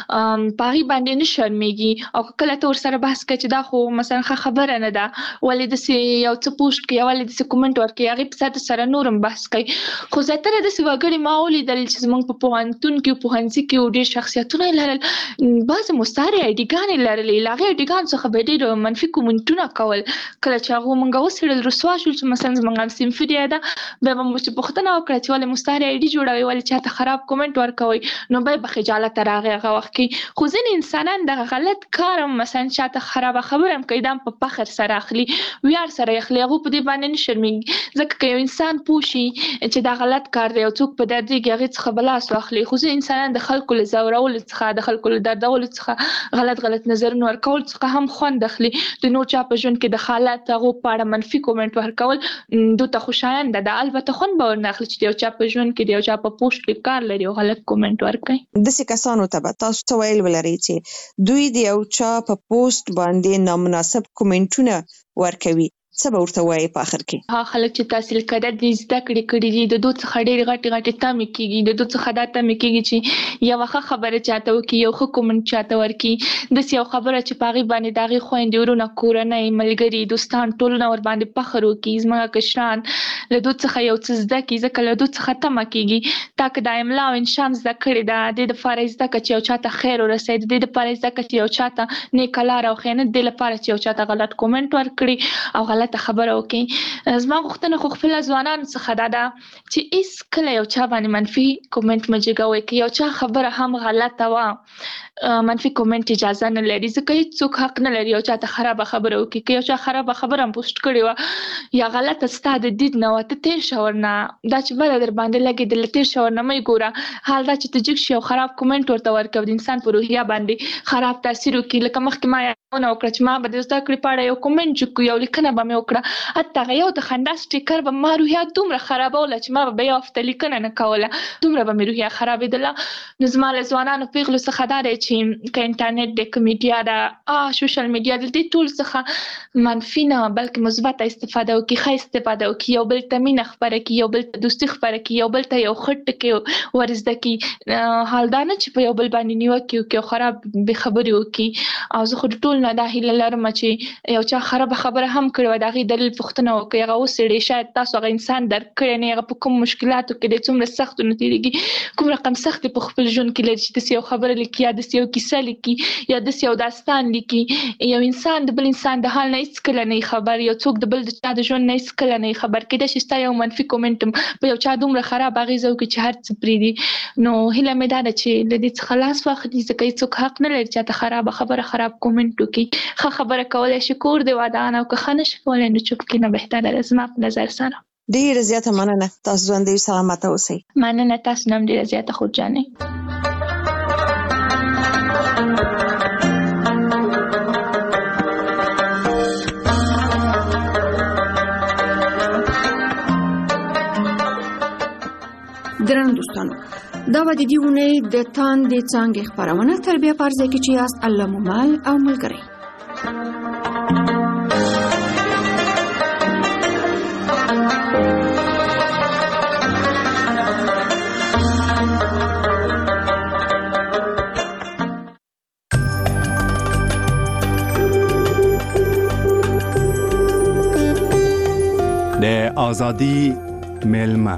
په هغې باندې نه شرمېږي او که کله ته ورسره بحث کوې چې دا خو مثلا ښه خبره نه ده ولې داسې یو څه پوسټ کوي یا ولې داسې کومنټ ورکوي هغې په ساده سره نور هم بحث کوي. خو زیاتره داسې وګړي ما ولیدل چې زموږ په پوهنتون کې پوهنځي کې ډېر شخصیتونه یې لرل، بعضې مستعارې آی ډي ګانې لرلې له هغې آی ډي ګانو څخه به یې ډېر منفي کومنټونه کول. کله چې هغو موږ وڅېړل رسوا شول چې مثلا زموږ هم صنفي دی ده بیا به مو چې پوښتنه وکړه چې ولې مستعارې آی ډي جوړوئ ولې چاته خراب کومنټ ورکوئ نو بیا به خجالته راغی هغه وخت کې. خو ځینې انسانان دغه غلط کار هم مثلا چاته خرابه خبره هم کوي دا هم په فخر سره اخلي ویاړ سره یې اخلي. هغو په په دې باندې نه شرمېږي، ځکه که یو انسان پوه شي چې دا غلط کار دی او څوک په دردېږي هغې څخه به لاس واخلي. خو ځینې انسانان د خلکو له ځورولو څخه، د خلکو له دردولو څخه، غلط نظرونه ورکول څخه هم خوند اخلي. د نور چا په ژوند کې د حالات هغو په اړه منفي کومنټ ورکول دوی ته خوشاینده ده، البته خوند به ورنه اخلي چې د یو چا په ژوند کې د یو چا په پوسټ کې کار لري او غلط کومنټ ورکوي. داسې کسانو ته به تاسو څه ویل ولرئ چې دوی د یو چا په پوسټ باندې نامناسب کومنټونه ورکوي؟ څه به ورته وایي په آخر کې؟ هغه خلک چې تحصیل کرده دي، زده کړې کړي دي، د دوی څخه ډېرې غټې تمې کېږي، د دوی څخه دا تمې کېږي چې یوه ښه خبره چاته وکړي، یو ښه کومنټ چاته ورکړي، داسې یو خبره چې په هغې باندې د هغې خویندې، ورونه، کورنۍ، ملګري، دوستان ټولونه ورباندې فخر وکړي، زموږ کشران له دوی څخه یو څه زده کړي، ځکه له دوی څخه تمه کېږي تا که د املا او انشا زده کړې ده، د دې دپاره یې زده کړه چې یو چاته خیر ورسوي، د دې دپاره یې زده کړه چې یو چاته نیکه لاره وښیي، نه د دې لپاره چې یو چاته غلط کومنټ ورکړي او غلطه خبره وکړي. زما غوښتنه خو خپله ځوانانو څخه دا ده چې هېڅکله یو چا باندې منفي کومنټ مه جګوئ. که یو چا خبره هم غلطه وه، منفي کومنټ اجازه نه لري، ځکه هېڅوک حق نه لري یو چا ته خرابه خبره وکړي. که یو چا خرابه خبره هم پوسټ کړې وه یا غلطه ستا د دید نه وه، ته تېر شه ورنه، دا چې بله در باندې لګېدله تېر شه ورنه، مه یې ګوره. حال دا چې ته جګ شي او خراب کومنټ ورته ورکوي، د انسان په روحیه باندې خراب تاثیر وکړي. لکه مخکې ما یادونه وکړه چې ما به د زده کړې په اړه یو کومنټ جګ کړو، یو لیکنه به مې وکړه، حتی هغه یو د خندا سټیکر به ما روحیه دومره خرابوله چې ما به یو هفته لیکنه نه کوله، دومره به مې روحیه خرابېدله. نو زما له ځوانانو پیغلو څخه دا دی چې که انټرنټ دی، که میډیا ده، سوشل میډیا، د دې ټول څخه منفي نه بلکې مثبته استفاده وکړي، ښه استفاده وکړي، یو بل ته مینه خپره کړي، یو بل ته دوستي خپره کړي، یو بل ته یو ښه ټکي ور زده کړي. حال دا نه چې په یو بل باندې نیوکې وکړي او خراب بې خبرې وکړي. او زه خو د ټول نه دا هیله لرم چې یو چا خرابه خبره هم کړې وه، د هغې دلیل پوښتنه وکړئ، هغه وڅېړئ، شاید تاسو هغه انسان درک کړی نه، هغه په کوم مشکلاتو کې دی، څومره سختو نه تېرېږي، کوم رقم سختې په خپل ژوند کې لري چې داسې یو خبره لیکي یا داسې یو کیسه لیکي یا داسې یو داستان لیکي. یو انسان د بل انسان د حال نه هېڅکله نه خبر، یو څوک د بل د چا د ژوند نه هېڅکله نه خبر. کېدای شي ستا یو منفي کومنټ په یو چا دومره خراب اغېزه وکړي چې هر څه پرېږدي. نو هیله مې دا ده چې له دې څخه لاس واخلي، ځکه هېڅوک حق نه لري چې چاته خرابه خبره خراب کومنټ وکړي. ښه خبره کولی شي کور دی ودان، او که ښه نه شي کولی نو چوپ کښېنه بهتره ده زما په نظر سره. ډېره زیاته مننه، تاسو ژوندي سلامته اوسئ. مننه، تاسو نه هم ډېره زیاته خورجانې. درنو دوستانو، دا به د دې اونۍ د تاندې څانګې خپرونه تر بیا په هر ځای کې چې یاست الله مو مل او ملګری. د آزادی ملمه.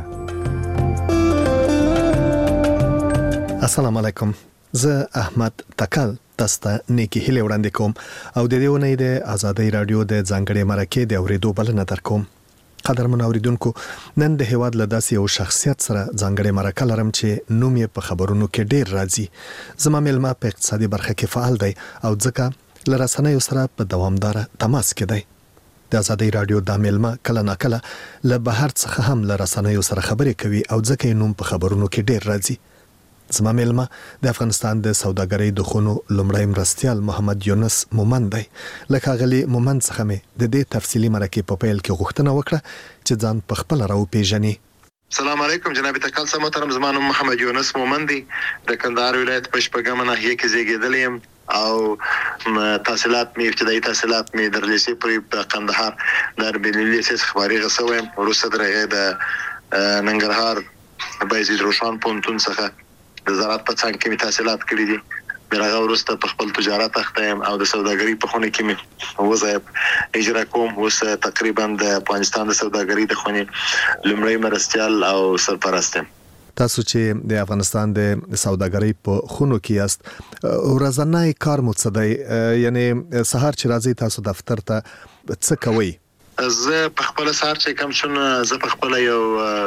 السلام علیکم، زه احمد تکل تاسو ته نیکی هیله وړاندې کوم او د دې ونې د آزادۍ رادیو د ځانګړي مرکې د اوریدو بلنه درکوم. قدرمن اوریدونکو، نن د هیواد له داسې یو شخصیت سره ځانګړي مرکه لرم چې نوم یې په خبرونو کې ډیر راځي. زما ملما په اقتصادي برخه کې فعال دی او ځکه له رسنیو سره په دوامدار تماس کې دی. د آزادۍ رادیو د ملما کله ناکله له بهر څخه هم له رسنیو سره خبرې کوي او ځکه یې نوم په خبرونو کې ډیر راځي. زما ملما د افغانستان د سوداګرۍ د خونو لومړی مرستیال محمد یونس مومند دی. لکه غلی مومند څخه مې د دې تفصیلی مرکې په پیل کې غوښتنه وکړه چې ځان په خپل راو پیژني. السلام علیکم جناب تکل صاحب محترم، زما نوم محمد یونس مومند دی، د کندهار ولایت په شپږمه ناحیه کې زیږیدلی یم او تحصیلات مې ابتدایي تحصیلات مې در لیسې پورې په قندهار د اربیلي لیسې څخه فارغه شوی یم. وروسته د هغې د ننګرهار بایزید روښان پوهنتون څخه د زراعت په څانګه کې مې تحصیلات کړي دي. د هغه وروسته په خپل تجارت اخته یم او د سوداګرۍ په خونه کې مې وظایف اجرا کوم. اوس تقریبا د افغانستان د سوداګرۍ د خونې لومړی مرستیال او سرپرست یم. تاسو چې د افغانستان د سوداګرۍ په خونو کې یاست، ورځنی کار مو څه دی؟ یعنی سهار چې راځي تاسو دفتر ته څه کوئ؟ زه په خپل سار چې کوم شنه زه په خپل یو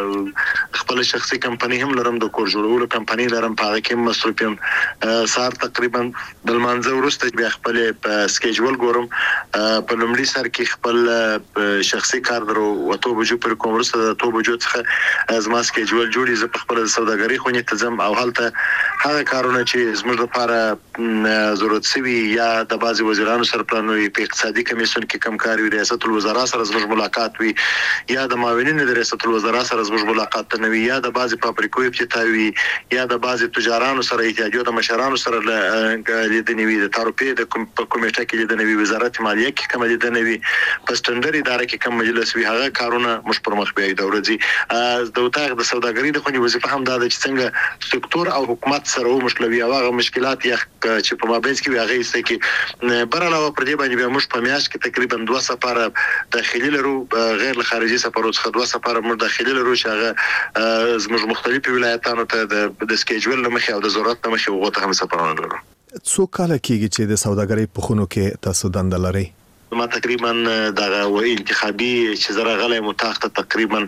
خپل شخصي کمپنی هم لرم د کور جوړولو کمپنی لرم په هغه کې مصروف یم سار تقریبا د منځ ورسته بیا خپل په سکیجول ګورم په لومړي سر کې خپل شخصي کار درو وته بجو پر کوم ورسته د تو بجو څخه زما سکیجول جوړي زه په خپل سوداګري خونې ته ځم او هلته هغه کارونه چې زموږ لپاره ضرورت سوي یا د بعضي وزیرانو سره پلانوي په اقتصادي کمیسیون کې کم کار وي ریاست الوزرا سره زموږ ملاقات وي یا د معاونین د ریاست الوزرا سره زموږ ملاقات نه وي یا د بعضي فابریکو ابتداوي یا د بعضي تجارانو سره اتحادیو د مشرانو سره لیدنې وي د تاروپې د کمیټه کې لیدنې وي وزارت مالیه کې کوم لیدنې وي په سټنډري اداره کې کوم مجلس وي هغه کارونه مش پر مخ بیاي د ورځي د وتاغ د سوداګرۍ د خونی وظیفه هم دا چې څنګه سکتور او حکومت سره ومشلوي هغه مشکلات یا چې په مابینځ کې هغه ایسته کې بر علاوه پر دې باندې موږ په میاشت کې تقریبا 2 سفاره داخلي لرو غیر خارجي سفرونو څخه 2 سفاره موږ داخلي لرو چې هغه زموږ مختلفو ولایتونو ته د سکیجول لمخې او د ضرورت لمخې وغوته هم سفرونه لرو. څو کال کېږي چې د سوداګرۍ په خونو کې تاسو دنده لرئ؟ ما تقریبا دغه انتخابي چې زره غلې متاخته تقریبا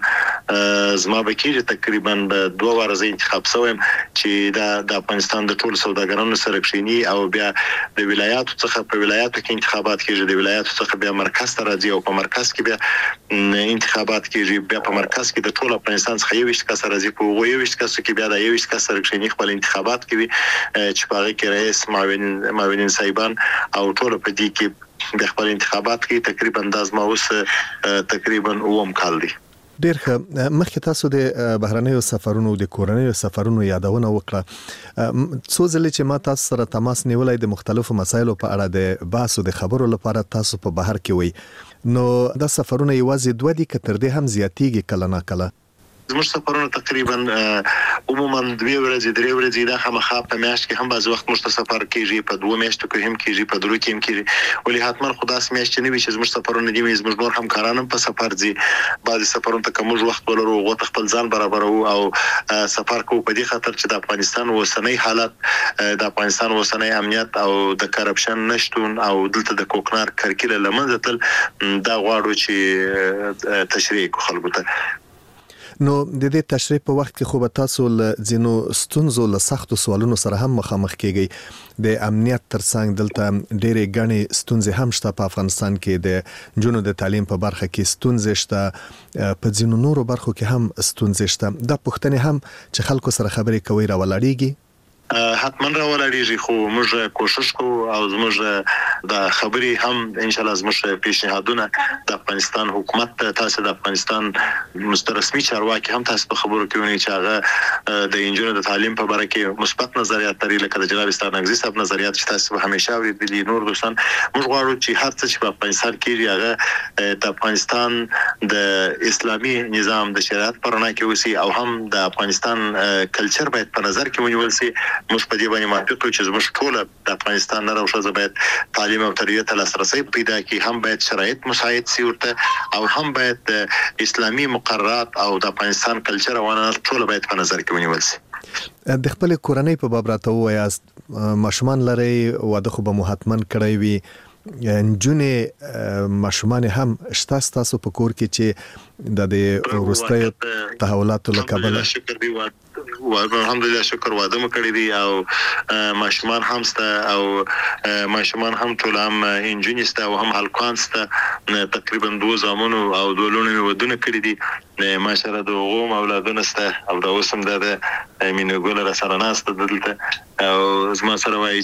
زما بکیږي تقریبا 2 ورځې انتخاب شوم چې د افغانستان د ټول سوداګرانو سره کښینی او بیا د ولایاتو څخه په ولایاتو کې انتخابات کیږي د ولایاتو څخه بیا مرکز ته راځي او په مرکز کې بیا انتخابات کیږي بیا په مرکز کې د ټول افغانستان څخه 21 کس راځي په 21 کس کې بیا د 21 کس سره کښینی خپل انتخابات کوي چې په هغه کې رئیس معاونین صاحبان او ټول په دې کې د خپل انتخابات کې تقریبا دازما اوس تقریبا 9 کال دي. ډیر ښه مخکې تاسو د بهرنیو سفرونو د کورنیو سفرونو یادونه وکړه څو ځله چې ما تاسو سره تماس نیولای د مختلفو مسایلو په اړه د باسو د خبرو لپاره تاسو په بهر کې وي نو دا سفرونه یوازې 2 دي کتر دې هم زیاتیږي کله نه کله زموږ سفرونه تقریبا عموما 2 ورځې 3 ورځې دا خامخا په میاشت کې هم بعض وخت موږ سفر کیږي په 2 میاشتو کې هم کیږي په 3 کې هم کیږي ولې حتما خداس میاشت نه وي چې زموږ سفرونه دي زموږ نور همکاران په سفر دي بعض سفرونه ته کوم وخت ولرو غوته خپل ځان برابرو او سفر کوو په دې خاطر چې د افغانستان اوسنۍ حالت د افغانستان اوسنۍ امنیت او د کرپشن نشټون او دلته د کوکنار کرکیله لمنځه تل دا غواړو چې تشریح کو خلکو ته نو د دې تشریح په وخت کې خو به تاسو له ځینو ستونزو له سختو سوالونو سره هم مخامخ کیږئ د امنیت ترڅنګ دلته ډېرې ګڼې ستونزې هم شته په افغانستان کې د جنونو د تعلیم په برخه کې ستونزې شته په ځینو نورو برخو کې هم ستونزې شته دا پوښتنې هم چې خلکو سره خبرې کوي راولاړېږي حتما راولاړېږي خو موږ کوشش کوو او زموږ د خبرې هم ان شاء الله زموږ پیشنهادونه د افغانستان حکومت ته تاسو د افغانستان مسترسمي چارواکي هم تاسو په خبرو کې ونی چې هغه د انجونو د تعلیم په اړه کې مثبت نظریات لري لکه د جناب ستانګزي صاحب نظریات چې تاسو همیشه اوریدلي نور دوستان موږ غواړو چې هر څه چې په افغانستان کې هغه د افغانستان د اسلامي نظام د شریعت پر نه کې وسی او هم د افغانستان کلچر باید په نظر کې ونیول شي موږ په دې باندې موافق یو چې زموږ ټول د افغانستان نه راوښه باید تعلیم او تربیت ته لاسرسي پیدا کړي هم باید شرایط مساعد شي ورته او هم باید اسلامي مقررات او د افغانستان کلچر او عناصر ټول باید په نظر کې ونیول شي د خپل کورنۍ په باب راته وایاست ماشومان لري واده خو به محتمن کړی وي انجونې ماشومان هم شته تاسو په کور کې چې د وروستیو تحولاتو له کبله الحمدلله شکر واده مو کړی دی او ماشومان هم سته او ماشومان هم ټول هم انجینر سته او هم هلکان سته تقریبا 2 زامنو او 2 لونو می ودونه کړی دي ماشاءالله د غوم اولادونه سته او د اوسم د مینه ګل را سره ناست دلته او زما سره وایي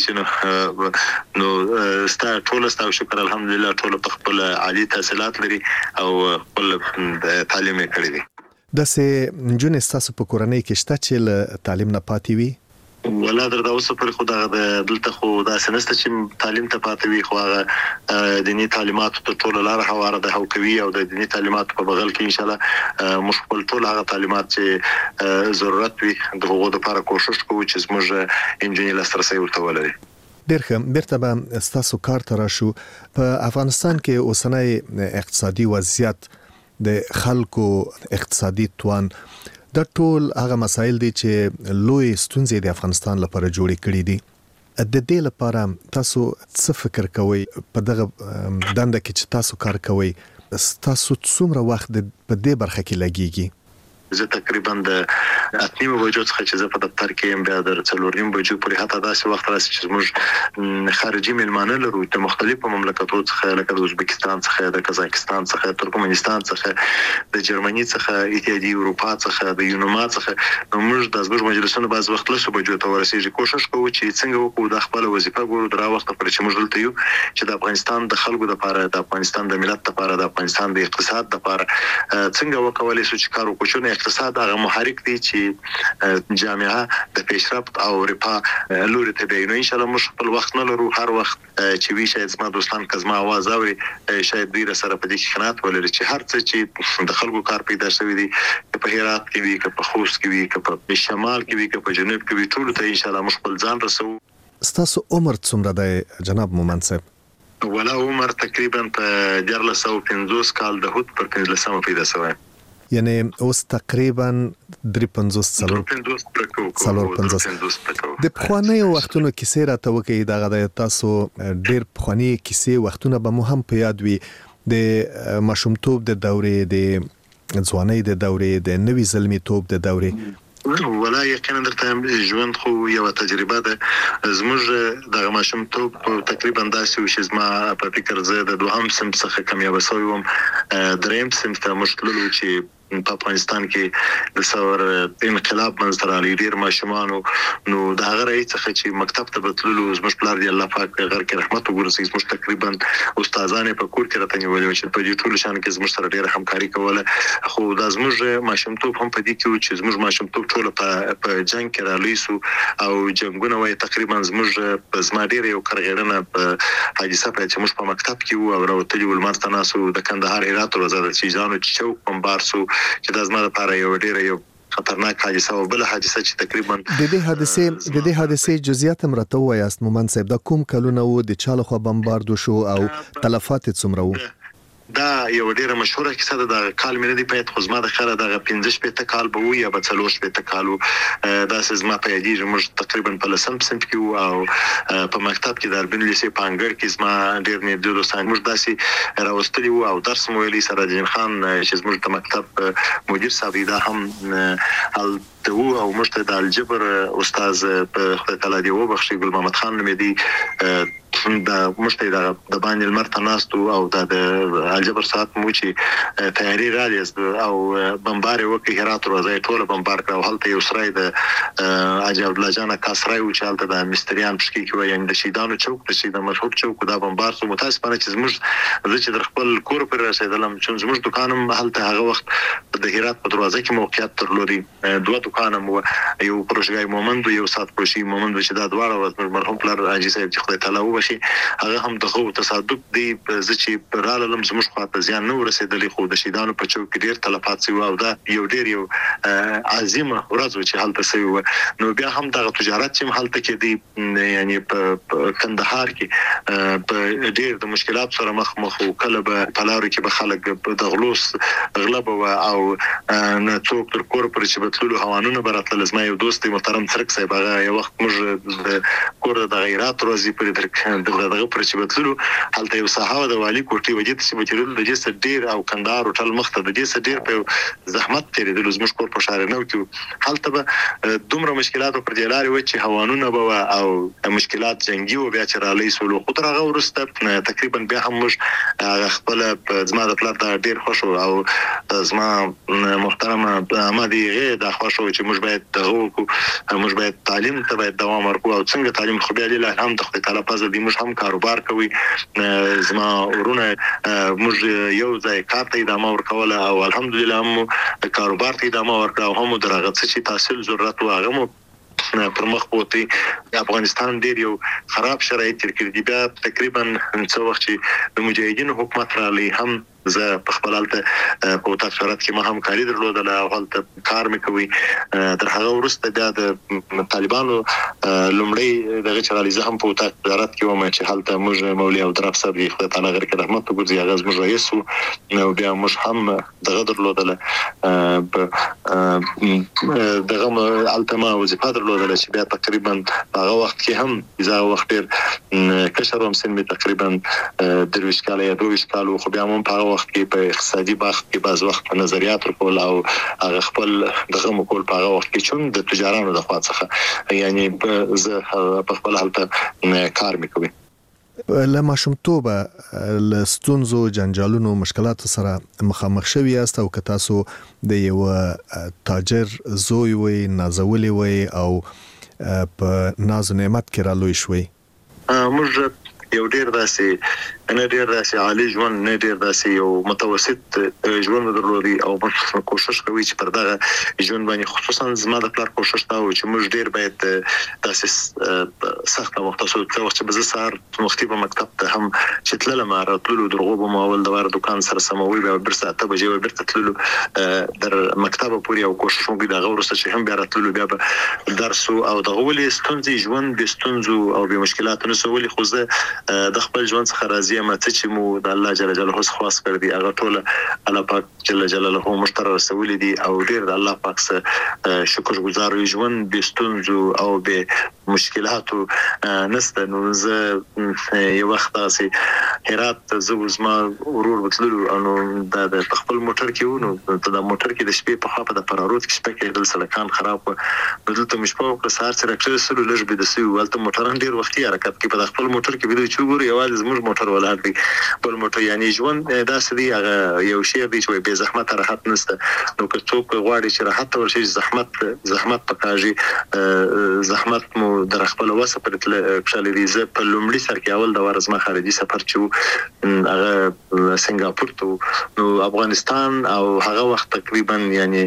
چې نو ستا ټول ستا شکر الحمدلله ټول په خپل عالی تحصیلات لري او خپل تعلیم کړی دی د سه جون تاسو په کورنۍ کې شته چې له تعلیم نه پاتې وي ولا درته اوس پر خدای د دلته خو دا سنسته چې تعلیم ته پاتې وي خو هغه دینی تعلیمات ته ټول لار حواله ده او کوي او د دینی تعلیمات په بغل کې ان شاء الله مشکل ټول هغه تعلیمات چې ضرورت وي د هغو لپاره کوشش کوو چې زموږ انجینر لاسرسي ورته ولري ډېر ښه بیرته به ستاسو کار ته راشو په افغانستان کې اوسنۍ اقتصادي وضعیت د خلکو اقتصادي توان د ټول هغه مسایل دي چې لوی ستونزې د افغانستان لپاره جوړې کړې دي د دې لپاره تاسو څه فکر کوئ په دغه دنده کې چې تاسو کار کوئ ستاسو څومره وخت په دې برخه کې لګیږي؟ زه تقریبا د 8 بجو څخه چې زه په دفتر کې یم بیا د 4 بجو پورې حتی داسې وخت راسي چې موږ خارجي مېلمانه لرو د مختلفو مملکتونو څخه لکه د ازبکستان څخه د قزاقستان څخه ترکمنستان څخه د جرمني څخه اتحادیه اروپا څخه د یونما څخه موږ د زبر مجلسونو باز وخت له بجو ته ورسېږي کوشش کوو چې څنګه وکړو د خپل وظیفه ګورو درا وخت پر چې موږ دلته یو چې د افغانستان د خلکو لپاره د افغانستان د ملت لپاره د افغانستان د اقتصاد لپاره څنګه وکولای شو چې کار وکړو اقتصاد هغه محرک دی چې جامعه د پیشرفت او رفاه لوري ته دی نو ان شاء الله موږ خپل وخت نه لرو هر وخت چې وی شاید زما دوستان کزما आवाज اوري شاید دوی سره په دې کې خنات ولري چې هر څه چې د خلکو کار پیدا شوی دی په هرات کې وی په خوست کې وی په شمال کې وی په جنوب کې وی ټول ته ان شاء الله موږ خپل ځان رسو. ستاسو عمر څومره دی جناب مومن صاحب؟ ولا عمر تقریبا په 1450 کال د هوت پر 15 پیدا شوی یعنی اوس تقریبا 53 د پخوانی وختونو کیسې راته وکړي دغه د تاسو ډېر پخوانی کیسې وختونه به مو هم په یاد وي د ماشومتوب د دورې د ځوانۍ د دورې د نوي زلمیتوب د دورې ولا یقینا درته ژوند خو یو تجربه ده زموږ د ماشومتوب تقریبا داسې چې زما په فکر زه د دوهم صنف څخه کامیاب شوم دریم صنف ته مشکل و چې په افغانستان کې د ثور انقلاب منځ راغلی ډیر ماشومانو نو د هغه رئیس څخه چې مکتب ته بتللو زموږ پلار دی الله پاک غر کې رحمت وګرځي زموږ تقریبا استادانه په کور کې راته نیولې چې په دې ټول شان کې زموږ سره ډیره همکاري کوله خو د زموږ ماشومتوب هم په دې کې چې زموږ ماشومتوب ټول په جنگ کې رالیسو او جنگونه وای تقریبا زموږ په زما ډیره یو کرغړنه په حادثه په چې موږ په مکتب کې وو او راوتلي ولمرته ناسو د کندهار هرات روزه د چیزانو چوک بمبار سو چې د زما لپاره یو ډیره یو خطرناک حادثه او بل حادثه چې تقریبا د دې حادثې جزئیات هم راته وایاست مومن صاحب د کوم کلونه وو د چا لخوا بمباردو شو او تلفات څومره وو؟ دا یو ډیره مشهوره کیسه ده د کال مې نه دی پېټ خو زما د خره د 15 کال به وي یا به 40 کال دا زما په یادې موږ تقریبا په لسم صنف کې او په مکتب کې د اربن لیسې په انګړ کې زما ډیر نه د دوستان موږ داسې راوستلي وو او درس مو ویلي سره جین خان چې زموږ د مکتب مدیر صاحب دا هم ال او موږ ته د الجبر استاد په خپل تعالی دی وبخښي ګل محمد خان مې دی د مشته د باندې المرته ناستو او د الجبر ساعت مو چې تیاری راځي او بمبار وکړي هرات روزه ټول بمبار کړو هلته یو سرای د اجي عبد الله جان کاسرای او چالت د مستریان پشکی کې وایي د شیدانو چوک د شیدان مشهور چوک دا بمبار سو متاسفانه چې زموږ چې در خپل کور پر رسیدلم چې زموږ دکانم هلته هغه وخت د هرات په دروازه کې موقعیت درلودي دوه دکانم یو پروژه مومند یو سات پروژه مومند چې دا دواړه مرحوم پلار اجي صاحب چې خدای تعالی وبشي هغه هم دغه تصادف دی چې پر عالم زموږ خواته ځان نو رسیدلی خو د شیدانو په چوک ډیر تلفات سی او دا یو ډیر یو عظیمه ورځ چې حالت سی نو بیا هم دغه تجارت چې حالت کې دی یعنی په کندهار کې په ډیر د مشکلات سره مخ کله په پلارو کې به خلک د غلوس غلب او نه څوک تر کور پر چې بتلو هوانونه براتل زما یو دوست محترم ترک صاحب هغه یو وخت موږ کور د غیرات ورځي پر دغه پر چې بتلو هلته یو صحابه د والی کوټي وجې چې بچرل د جسد ډیر او کندهار ټل مخته د جسد ډیر په زحمت تیرېدل زموږ کور په شهر نو کې هلته به دومره مشکلات پر جلاري و چې هوانونه به او مشکلات جنگي او بیا چې را لیسولو خو تر هغه ورسته تقریبا بیا هم موږ خپل زما د پلار د ډیر خوشو او زما محترمه احمدي غي د خوشو چې موږ باید دغه موږ باید تعلیم ته باید دوام ورکو او څنګه تعلیم خو بیا له هم د خدای تعالی په دې موږ هم کاروبار کوي زما ورونه موږ یو ځای کار ته ادامه ورکوله او الحمدلله هم کاروبار ته ادامه ورکړو هم درغه چې تحصیل ضرورت واغه مو پر مخ بوتي افغانستان ډیر یو خراب شرایط تر کړی بیا تقریبا څو وخت چې د مجاهدینو حکومت را لې هم زه په خپل حالت په وطن صورت کې ما هم کاری درلودله او حالت کار مې کوي تر هغه وروسته بیا د طالبانو لومړی دغه چرالي زه هم په وطن صورت کې وم چې حالت موږ مولوي عبدالرب صاحب خدای تعالی غر کې رحمت وکړي هغه زموږ رئیس او بیا موږ هم دغه درلودله دغه التما وظیفه درلودل چې بیا تقریبا هغه وخت کې هم زه وخت ډیر کشر هم سن می تقریبا 23 کال یا 22 کال خو بیا هم په هغه وخت کې په اقتصادي باغ کې بعض وخت په نظریات ورکول او هغه خپل دغه مکول په هغه وخت کې چون د تجارانو د خوا څخه یعنی زه په خپل حالت کار میکوم له ماشومتوبه له ستونزو جنجالونو مشکلاتو سره مخامخ شوي یاست او که تاسو د یو تاجر زوی وي نازولي وي او په ناز و نعمت کې را لوی شوي موږ یو ډیر داسې عالی ژوند نه ډیر داسې یو متوسط ژوند درلودي او موږ کوشش کوي چې پر دغه ژوند باندې خصوصا زما د پلار کوشش دا و چې موږ ډیر باید داسې سخت مختصر وخت چې به سهار مختي په مکتب ته هم چې تللم راتللو درغو به ماول د وار دکان سره سموي به برسه ته به جوه برته تللو در مکتب پورې او کوشش وکړي دا غوړسته چې هم بیا راتللو بیا درس او د غولې ستونزې ژوند به ستونزو او به مشکلات نه سوالي خو زه د خپل ژوند څخه راضي یم چې مو د الله جل جلاله خاص کړ دي هغه ټول الله پاک جل جلاله مشترک رسول دي او ډیر د الله پاک سره شکر گزار ژوند به ستونزو او به مشکلاتو نسته نو زه یو وخت اسي هرات زما ورور وتلو انو د خپل موټر کې ونو د موټر کې د شپې په خاطر د پراروت کې شپه کې د سلکان خراب بدلته مش په سهار سره کړل سره لږ به د سوي ولته موټران ډیر وختي حرکت کې په خپل موټر کې به چې ګوري یوازې زموږ موټر ولاړ دی بل موټر یعنی ژوند داسې دی هغه یو شی دی چې به زحمت راحت نشته نو که څوک غواړي چې راحت ورشي زحمت پکاږي زحمت مو در خپل وسه پر کښلې دي زه په لومړي سر کې اول د ورزما خارجي سفر چې هغه سنگاپور ته نو افغانستان او هغه وخت تقریبا یعنی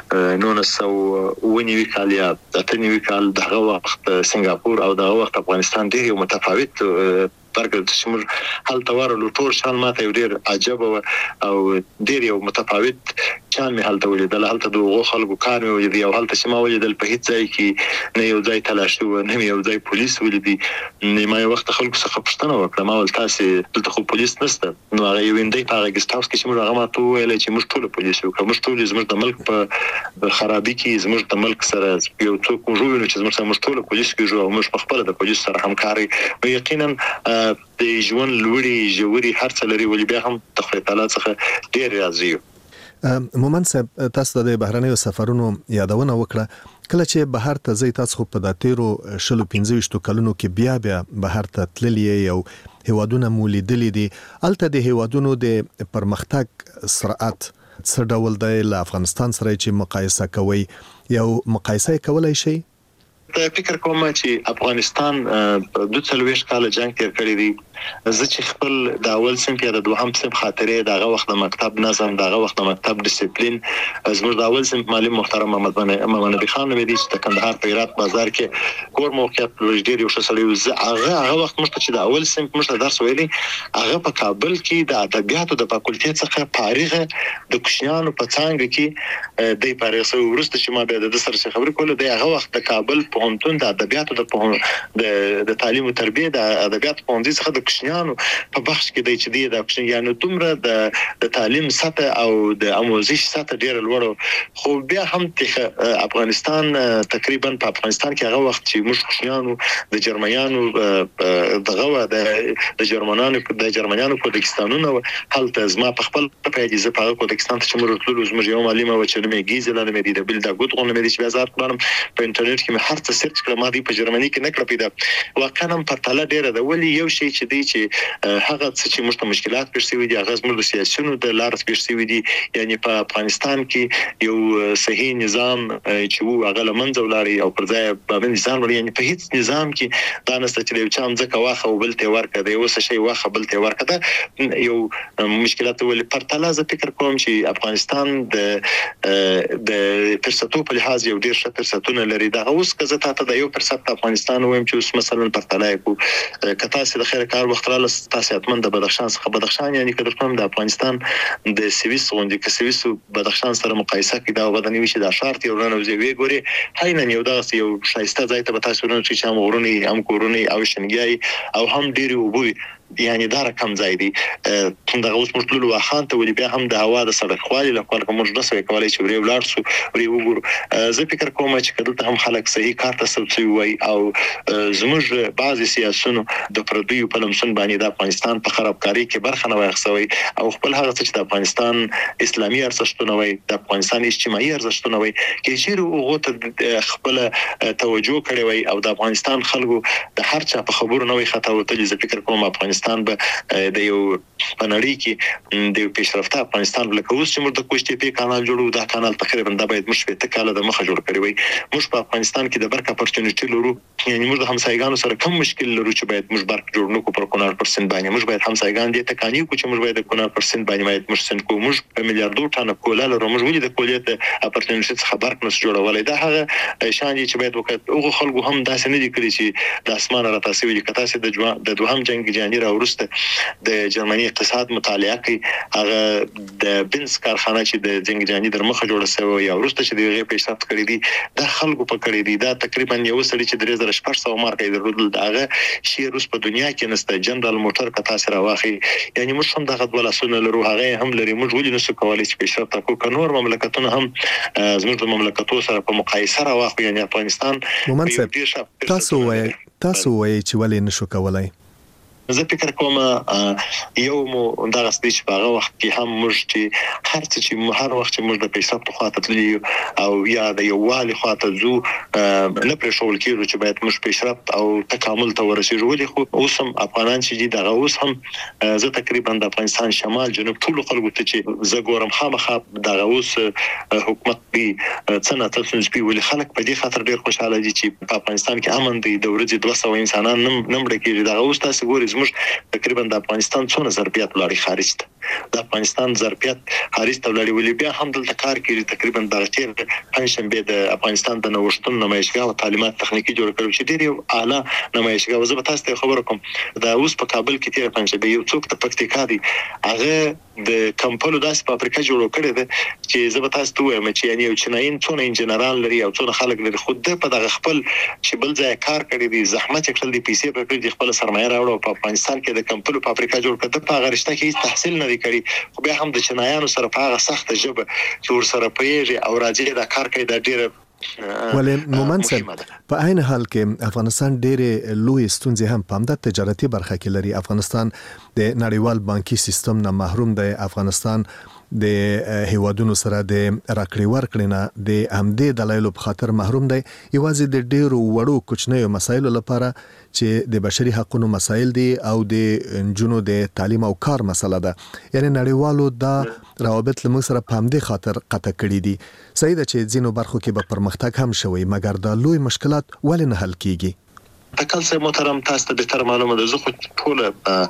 1990 کال یا 1990 کال دغه وخت سنگاپور او دغه وخت افغانستان ډیر یو متفاوت فرق چې موږ هلته ورلو ټول شان ماته یو ډیر عجب او ډیر یو متفاوت شان می هلته ولیدل هلته دغه خلکو کار مې ولیدل او هلته چې ما ولیدل په هیڅ ځای کې نه یو ځای تلاشي و نه یو ځای پولیس ولیدي نه ما یو وخت خلکو څخه پوښتنه وکړه ما ول تاسو دلته خو پولیس نشته نو هغه یو اندې په هغه ګستاوس کې چې موږ هغه ماته ویل چې موږ ټول پولیس یو موږ ټول زموږ د ملک په خرابې کې زموږ د ملک سره یو څوک وژوي چې زموږ ټول پولیس کې جو موږ په خپل د پولیس سره همکاري او یقینا د ژوند لوري جوړي هر څه لري ولې بیا هم تخفیف تعالی څخه ډیر راځي مومن صاحب تاسو د بهرنیو سفرونو یادونه وکړه کله چې بهر ته ځي تاسو په داتیرو شلو 15 کلونو کې بیا بهر ته تللی یو هوادونه مولیدلې دي الته د هوادونو د پرمختګ سرعت څه ډول دی له افغانستان سره چې مقایسه کوي یو مقایسه کولای شي فکر کوم چې افغانستان په 22 کال جنگ تیر کړی دی زه چې خپل د اول صنف یا د دوهم صنف خاطرې دغه وخت د مکتب نظم دغه وخت د مکتب ډیسپلین زموږ د اول صنف معلم محترم محمد نبی خان مې دي چې د کندهار په هرات بازار کې کور موقعیت ډیر یو شسلی هغه وخت مشته چې د اول صنف مشته درس ویلي هغه په کابل کې د ادبیاتو د فاکولټې څخه فارغه د کوشنیانو په څنګه کې د فارغ سو ورسته چې ما به د سر خبرې کوله د هغه وخت د کابل پوهنتون د ادبیاتو د تعلیم او تربیه د ادبیاتو پوهنځي څخه د کوشنیانو په بخش کې د چې د کوشنیانو دومره د تعلیم سطح او د اموزش سطح ډیر لوړ خو بیا هم افغانستان تقریبا په افغانستان کې هغه وخت چې موږ کوشنیانو د جرمنیانو دغه د جرمنیانو کوردستانونو هلته زما په خپل پیاجي زه په کوردستان ته چې موږ ټول زموږ یو معلم و چې مې گیزل نه مې د بل د ګوت غون مې چې بازار کړم په انټرنیټ کې مې هر څه سرچ کړم ما دی په جرمني کې نه کړ پیدا واقعا په تاله ډیره د ولی یو شی چې دی چې هغه چې موږ ته مشکلات پیښ شوي دي هغه زموږ د سیاسيونو د لارې پیښ شوي دي یعنی په افغانستان کې یو صحیح نظام چې وو هغه لمنځه ولاري او پر ځای باندې نظام ولري یعنی په هیڅ نظام کې دا نسته چې یو چا ځکه واخه او بل ته ورکړه دی اوس شی واخه بل ته ورکړه یو مشکلات ولې پر تاله ز فکر کوم چې افغانستان د فرصتو په لحاظ یو ډیر ښه فرصتونه لري دا اوس که زه تاسو د یو فرصت افغانستان وایم چې اوس مثلا پر تاله کو کته سره خیر کار وخت را تاسو اتمن د بدخشان څخه بدخشان یعنی کله کوم د افغانستان د سویس غونډې کې سویس بدخشان سره مقایسه کې دا ودانې وشي د شارت یو نه وی ګوري هاینه یو دا یو شایسته ځای ته تاسو نه چې هم غورونی هم کورونی او شنګي او هم ډیری وبوي یعنی دا رقم ځای دی دا اوس موږ ټول واخان ته ولې بیا هم د هوا د سړک خوالي لپاره کوم موږ نسوي کولای چې ورې ولاړ سو ورې وګورو زه فکر کوم چې کله هم خلک صحیح کار ته سوي وي او زموږ بعضي سیاسيونو د پردیو په لمسون باندې د افغانستان په خرابکاری کې برخه نه واخصوي او خپل هغه چې د افغانستان اسلامي ارزښتونه وي د افغانستان اجتماعي ارزښتونه وي کې چې هغه ته خپل توجه کړی وي او د افغانستان خلکو د هر چا په خبرو نه وي خطا وتلي زه فکر کوم افغانستان به د یو پنړی کې د پیشرفته افغانستان لکه اوس چې موږ د کوشتي په کانال جوړو دا کانال تقریبا د باید مشبه ته کاله د مخه جوړ کړی وي موږ په افغانستان کې د برک اپورچونټی لرو یعنی موږ د همسایګانو سره کم مشکل لرو چې باید موږ برک جوړ نکو پر 15% باندې موږ باید همسایګان دې ته کانی کو چې موږ باید 15% باندې باید موږ سن کو موږ په میلیارډو ټانه کوله لرو موږ ولې د کولې ته اپورچونټی څخه برک نس جوړولای دا هغه شان چې باید وکړو هغه خلکو هم داسې نه دي کړی چې د اسمان را تاسو ویل کته چې د دوهم جنگ جهانی را ورسته د جرمني اقتصاد مطالعه کوي هغه د بنز کارخانه چې د جنگ جهانی در مخه جوړه شوی یا ورسته چې دغه پیشرفت کړی دي د خلکو په کړی دي دا تقریبا یو سړي چې 3400 مارکې درلودل داغه شی روس په دنیا کې نسته جنرال موټر کته سره واخی یعنی موږ هم دغه ولاسونه لرو هغه هم لري موږ ولې نسو کولای چې پیشرفت وکړو کنور مملکتونه هم زموږ د مملکتونو سره په مقایسه راوخو یعنی افغانستان تاسو وایي چې ولې نشو کولای زه فکر کوم یو مو دغه ستې په هغه وخت کې هم موږ چې هر وخت چې موږ د پیسې په خاطر تللی او یا د یو والي خاطر زو نه پرې شول کېږي چې باید موږ پیشرفت او تکامل ته ورسېږو ولې خو اوس هم افغانان چې دغه اوس هم زه تقریبا د افغانستان شمال جنوب ټول خلکو ته چې زه ګورم خامخا دغه اوس حکومت به څنګه تاسو په ولې خلک په دې خاطر ډیر خوشاله دي چې په افغانستان کې امن دی د ورځې 200 انسانان نمبر کېږي دغه اوس تاسو ګورئ موږ تقریبا د افغانستان څونه ظرفیت لري خارج ته د افغانستان ظرفیت خارج ته لري ولې بیا هم دلته کار کوي تقریبا د غټیر پنځشنبه د افغانستان د نوښتونو نمایشګاه او تعلیمات تخنیکی جوړ کړو چې ډېر اعلی نمایشګاه زه به تاسو ته خبر کوم دا اوس په کابل کې تیر پنځشنبه یو څوک د پکتیکا دی هغه د کمپلو داس په افریقا جوړ کړی دی چې زه به تاسو ته وایم چې یعنی یو چیناین څونه انجنیران لري او څونه خلک لري خود په دغه خپل چې بل ځای کار کړی دی زحمت کړل دی پیسې په دې خپل سرمایه راوړو په افغانستان کې د کمپلو په افریقا جوړ کړه په غرشته کې تحصیل نه کړی خو بیا هم د چینایانو سره په هغه سخت جبه چې ور سره پیږي او راځي دا کار کوي دا ډیر ولې مومنسل په عین حال کې افغانستان ډېر لوی ستونزې هم په همدا تجارتي برخه کې لري افغانستان د نړیوال بانکي سیستم نه محروم دی افغانستان د هیوادونو سره د راکړې ورکړې نه د همدې دلایلو په خاطر محروم دی یوازې د ډېرو وړو کوچنیو مسایلو لپاره چې د بشري حقوقو مسایل دي او د جنونو د تعلیم او کار مسله ده یعنی نړیوالو دا روابط لمغ سره په همدې خاطر قطع کړي دي صحیح ده چې ځینو برخو کې به پرمختګ هم شوی مګر دا لوی مشکلات ولې نه حل کیږي تکل سه محترم تاسو ته به معلومه ده زه خو ټول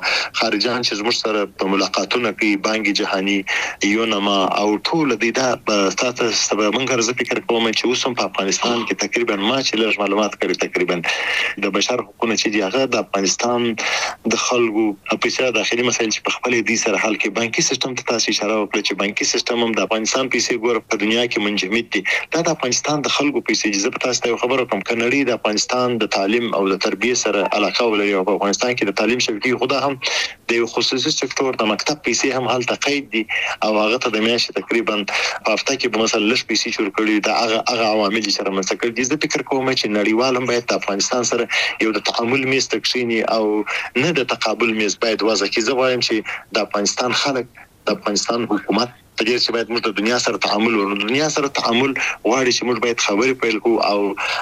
خارجان چې زموږ سره په ملاقاتونو کې بانک جهانی یونما او ټول د دا تاسو سره منګر زه فکر کوم چې اوس په افغانستان کې تقریبا ما چې لږ معلومات کړی تقریبا د بشر حقوقو چې دی هغه د افغانستان د خلکو په څیر داخلي مسایل چې په خپل دي سره حل کې بانکي سیستم ته تاسو اشاره وکړه چې بانکي سیستم هم د افغانستان پیسې ګور په دنیا کې منجمد دي دا د افغانستان د خلکو پیسې چې زه تاسو ته خبره کوم کنړی د افغانستان د تعلیم او د تربیه سره علاقه ولري او په افغانستان کې د تعلیم شبکې خدا هم د خصوصي سکتور د مکتب پیسې هم حالت قید دي او هغه ته د میاشتې تقریبا په هفته کې په مثلا لږ پیسې جوړ کړي دا هغه عوامل چې سره مسکل دي زه فکر کوم چې نړیوال هم باید د افغانستان سره یو د تعامل میز تکشینی او نه د تقابل میز باید وضع کړي زه وایم چې د افغانستان خلک د افغانستان حکومت په دې چې باید موږ د دنیا سره تعامل ورو دنیا سره تعامل غواړي چې موږ باید خبرې پیل کوو او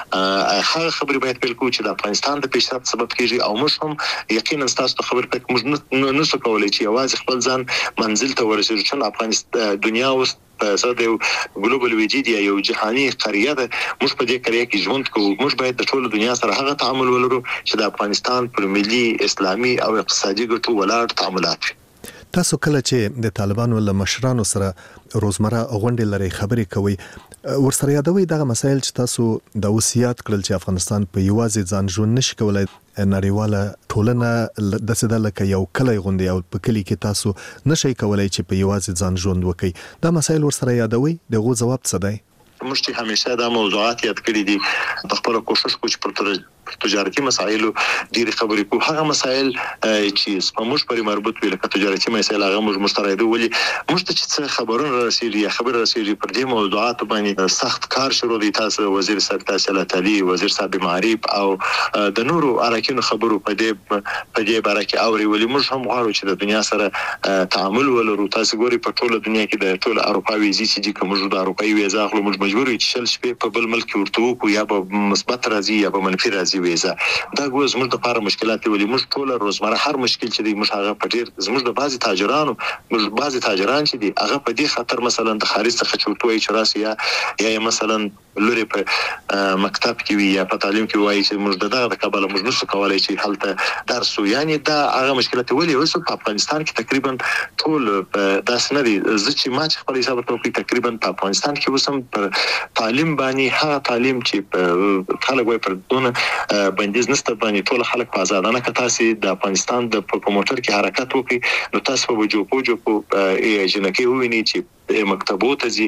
هغه خبرې باید پیل کوو چې د افغانستان د پیشرفت سبب کیږي او موږ هم یقینا تاسو خبر پک موږ نه څه کولای چې یوازې خپل ځان منزل ته ورسېږو چې افغانستان دنیا اوس په ساده ګلوبل وجود یو جهاني قریه ده موږ په دې قریه کې ژوند کوو موږ باید د ټول دنیا سره هغه تعامل ولرو چې د افغانستان پر ملي اسلامي او اقتصادي ګټو ولاړ تعاملات تاسو کله چې د طالبانو له مشرانو سره روزمره غونډې لري خبرې کوي ورسره یادوي دغه مسایل چې تاسو د وصیت کړل چې افغانستان په یوازې ځان ژوند نشي کولای نړیواله ټولنه د سده لکه یو کلی غونډې او په کلی کې تاسو نشي کولای چې په یوازې ځان ژوند وکړي دا مسایل ورسره یادوي دغه جواب څه دی موږ چې همیشه دا موضوعات یاد کړی دي په خپل کوشش کوو چې پر تجارتي مسایلو ډیر خبرې کو هغه مسایل چې سپموش پرې مربوط وي لکه تجارتي مسایل هغه موږ مشترکو ولي موږ ته چې خبرونه رسیدي خبر رسیدي پر دې موضوعات باندې سخت کار شروع دي تاسو وزیر صاحب تحصیل تعالی وزیر صاحب معارف او د نورو اراکینو خبرو په دې باره کې اوري ولي موږ هم غواړو چې د دنیا سره تعامل ولرو تاسو ګوري په ټوله دنیا کې د ټوله اروپایي ویزې چې کوم موږ د اروپایي ویزه خپل موږ مجبور یو چې شل شپې په بل ملک ورته وکړو یا به مثبت راځي یا به منفي راځي ویزه دا ګوز موږ د لپاره مشکلات ولي موږ ټوله روزمره هر مشکل چې دی موږ هغه پټیر زموږ د بعضي تاجرانو موږ بعضي تاجران چې دی هغه په دې خاطر مثلا د خارج څخه چورتوي چې راسي یا مثلا لوري په مکتب کې وي یا په تعلیم کې وایي چې موږ د کابل موږ نشو کولای چې حالت درس یعنی دا هغه مشکلات ولي اوس په افغانستان کې تقریبا ټول داس نه دي چې ما خپل حساب ته تقریبا په افغانستان کې وسم پر تعلیم باندې هغه تعلیم چې خلک وایي پر دونه بندیز نشته باندې ټول خلک په آزادانه کتاسي د افغانستان د موټر کې حرکت وکړي نو تاسو په جوپو جنکی ویني چې مکتبوت زی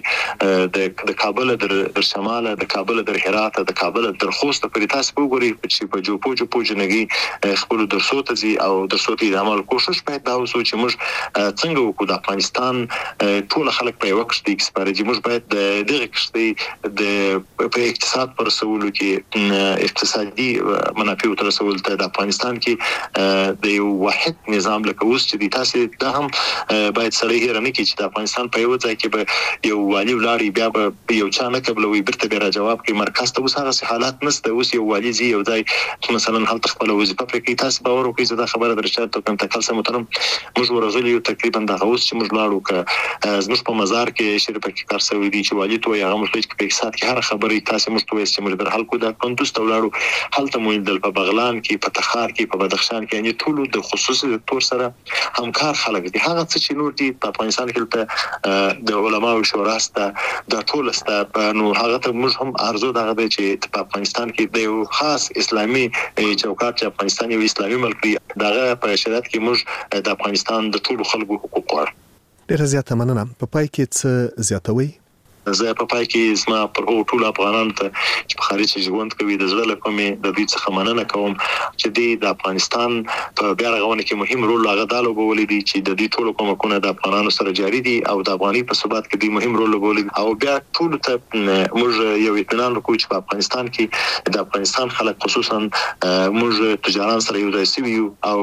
د کابل در شمال د کابل در هرات د کابل در خوست په تاسو وګورئ چې په جوپو جنګي خپل درسو ته زی او درسو ته عمل کوشش باید دا وسو چې موږ څنګه وکړو د افغانستان ټول خلک په وخت کې ایکسپیرج موږ باید دغه کښتۍ د په اقتصاد پر سوالو کې اقتصادي منافع تر سوال ته د افغانستان کې د یو واحد نظام لکه اوس چې تاسو دا هم باید سره هیرنه کې چې د افغانستان په یو کې به یو والی ولاري بیا به یو چا نه قبلوي برته به را جواب کوي مرکز ته اوس هغه حالات نشته اوس یو والی زی یو ځای مثلا هل تخپل وظیفه پکې تاسو باور وکړئ چې دا خبره درشته ته کوم تکل سم محترم موږ ورغلی یو تقریبا د اوس چې موږ لاړو ک زموږ په مزار کې شریف کې کار سوي دي چې والی ته هغه موږ په یک سات کې هر خبره تاسو موږ ته چې موږ در حل کو د کندوز ته ولاړو هلته موږ د بغلان کې په تخار کې په بدخشان کې یعنی ټول د خصوصي دکتور سره همکار خلک دي هغه څه چې نور دي په افغانستان کې د علماء شورا سره د ټول سره نو هغه ته موږ هم ارزو دغه چې په افغانستان کې د یو خاص اسلامي چوکاټ چې افغانستان یو اسلامي ملک دی دغه په شریعت کې موږ د افغانستان د ټول خلکو حقوق غواړو ډیر زیاته مننه په پای کې څه زیاتوي زه په پای کې اسما پر ټول افغانانو ته چې په خارج ژوند کوي د زړه له کومې د دې څخه مننه کوم چې د افغانستان په بیا رغونه کې مهم رول لغدالو بولې دي چې د دې ټولو کومکونه د افغانانو سره جاري دي او د افغاني په ثبات کې د مهم رول بولې او بیا ټول ته موږ یو اطمینان وکړو چې په افغانستان کې د افغانستان خلک خصوصا موږ تجاران سره یو ځای سوي او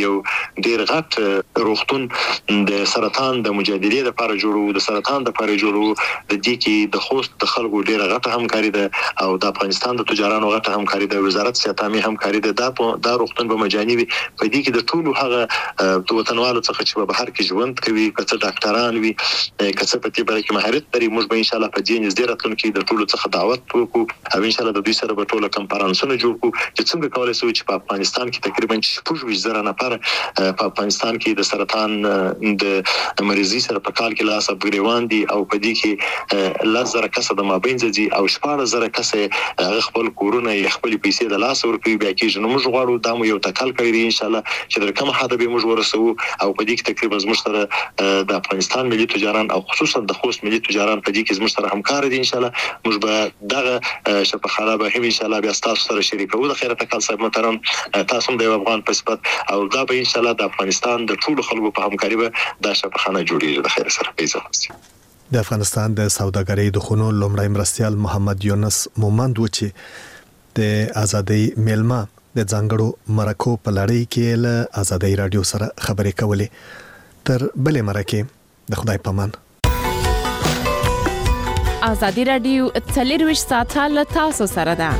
ډیر غټ روغتون د سرطان د مجادلې لپاره جوړو د سرطان لپاره جوړو دي کې د خوست د خلکو ډیره غټه همکاري ده او د افغانستان د تجارانو غټه همکاري ده وزارت صحت عامه همکاري ده دا روغتون به مجاني وي په دې کې د ټولو هغه وطنوالو څخه چې په بهر کې ژوند کوي کڅه ډاکټران وي کڅه په دې باره کې مهارت لري موږ به ان شاء الله په دې نږدې راتلونکي د ټولو څخه دعوت وکړو او ان شاء الله د دوی سره به ټول کنفرانسونه جوړ کړو چې څنګه کولای شو چې په افغانستان کې تقریبا 20,000 نفر په افغانستان کې د سرطان د مریضي سره په کال کې لاس افګریوان دي او په دې کې لزر کسه د مابین ځي او 14,000 کسه خپل کورونه خپل پیسې د لاس ورکوي بیا کې نو موږ غواړو دا یو تکل کوي ان شاء الله چې در کوم حدا به موږ ورسو او په دې کې تقریبا زموږ سره د افغانستان ملي تجاران او خصوصا د خوست ملي تجاران په دې کې زموږ سره همکار دي ان شاء الله موږ به دغه شپ خرابه هم ان شاء الله بیا تاسو سره شریکو د خیرت تکل صاحب محترم تاسو د افغان په صفت او دا به ان شاء الله د افغانستان د ټولو خلکو په همکاري به دا شپ خانه جوړیږي د خیر سره پیسې د افغانستان د سوداګرۍ د خونو لومړی مرستيال محمد یونس مومند و چې د ازادۍ میلمه د ځانګړو مرکو په لړۍ کې له ازادۍ رادیو سره خبرې کولې تر بلې مرکه د خدای پامان ازادۍ رادیو 24 ساعته له تاسو سره ده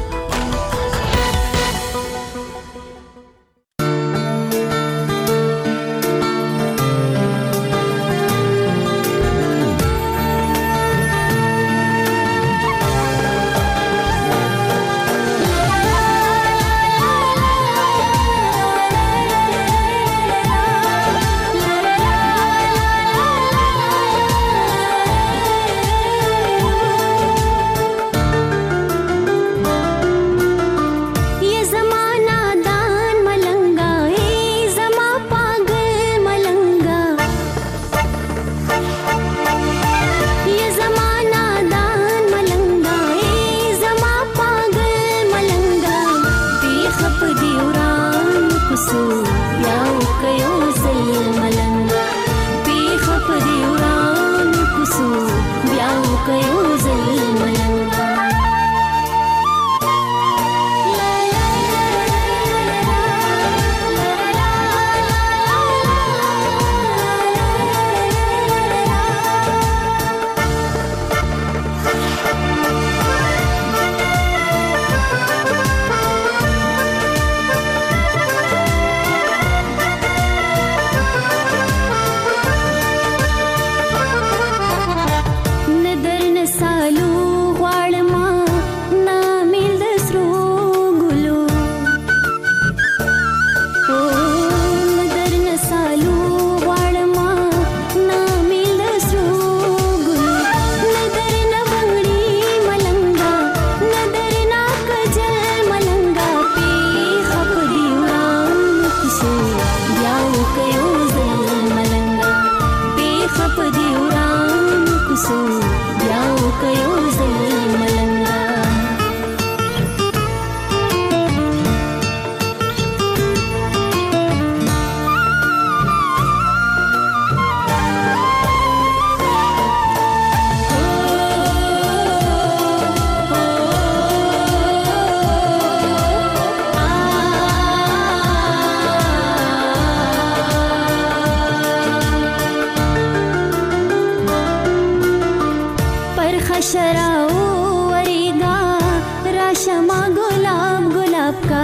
वरेगा राशमा गुलाब गुलाब का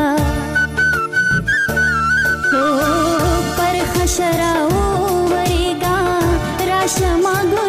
पर खशरा वरेगा राशमा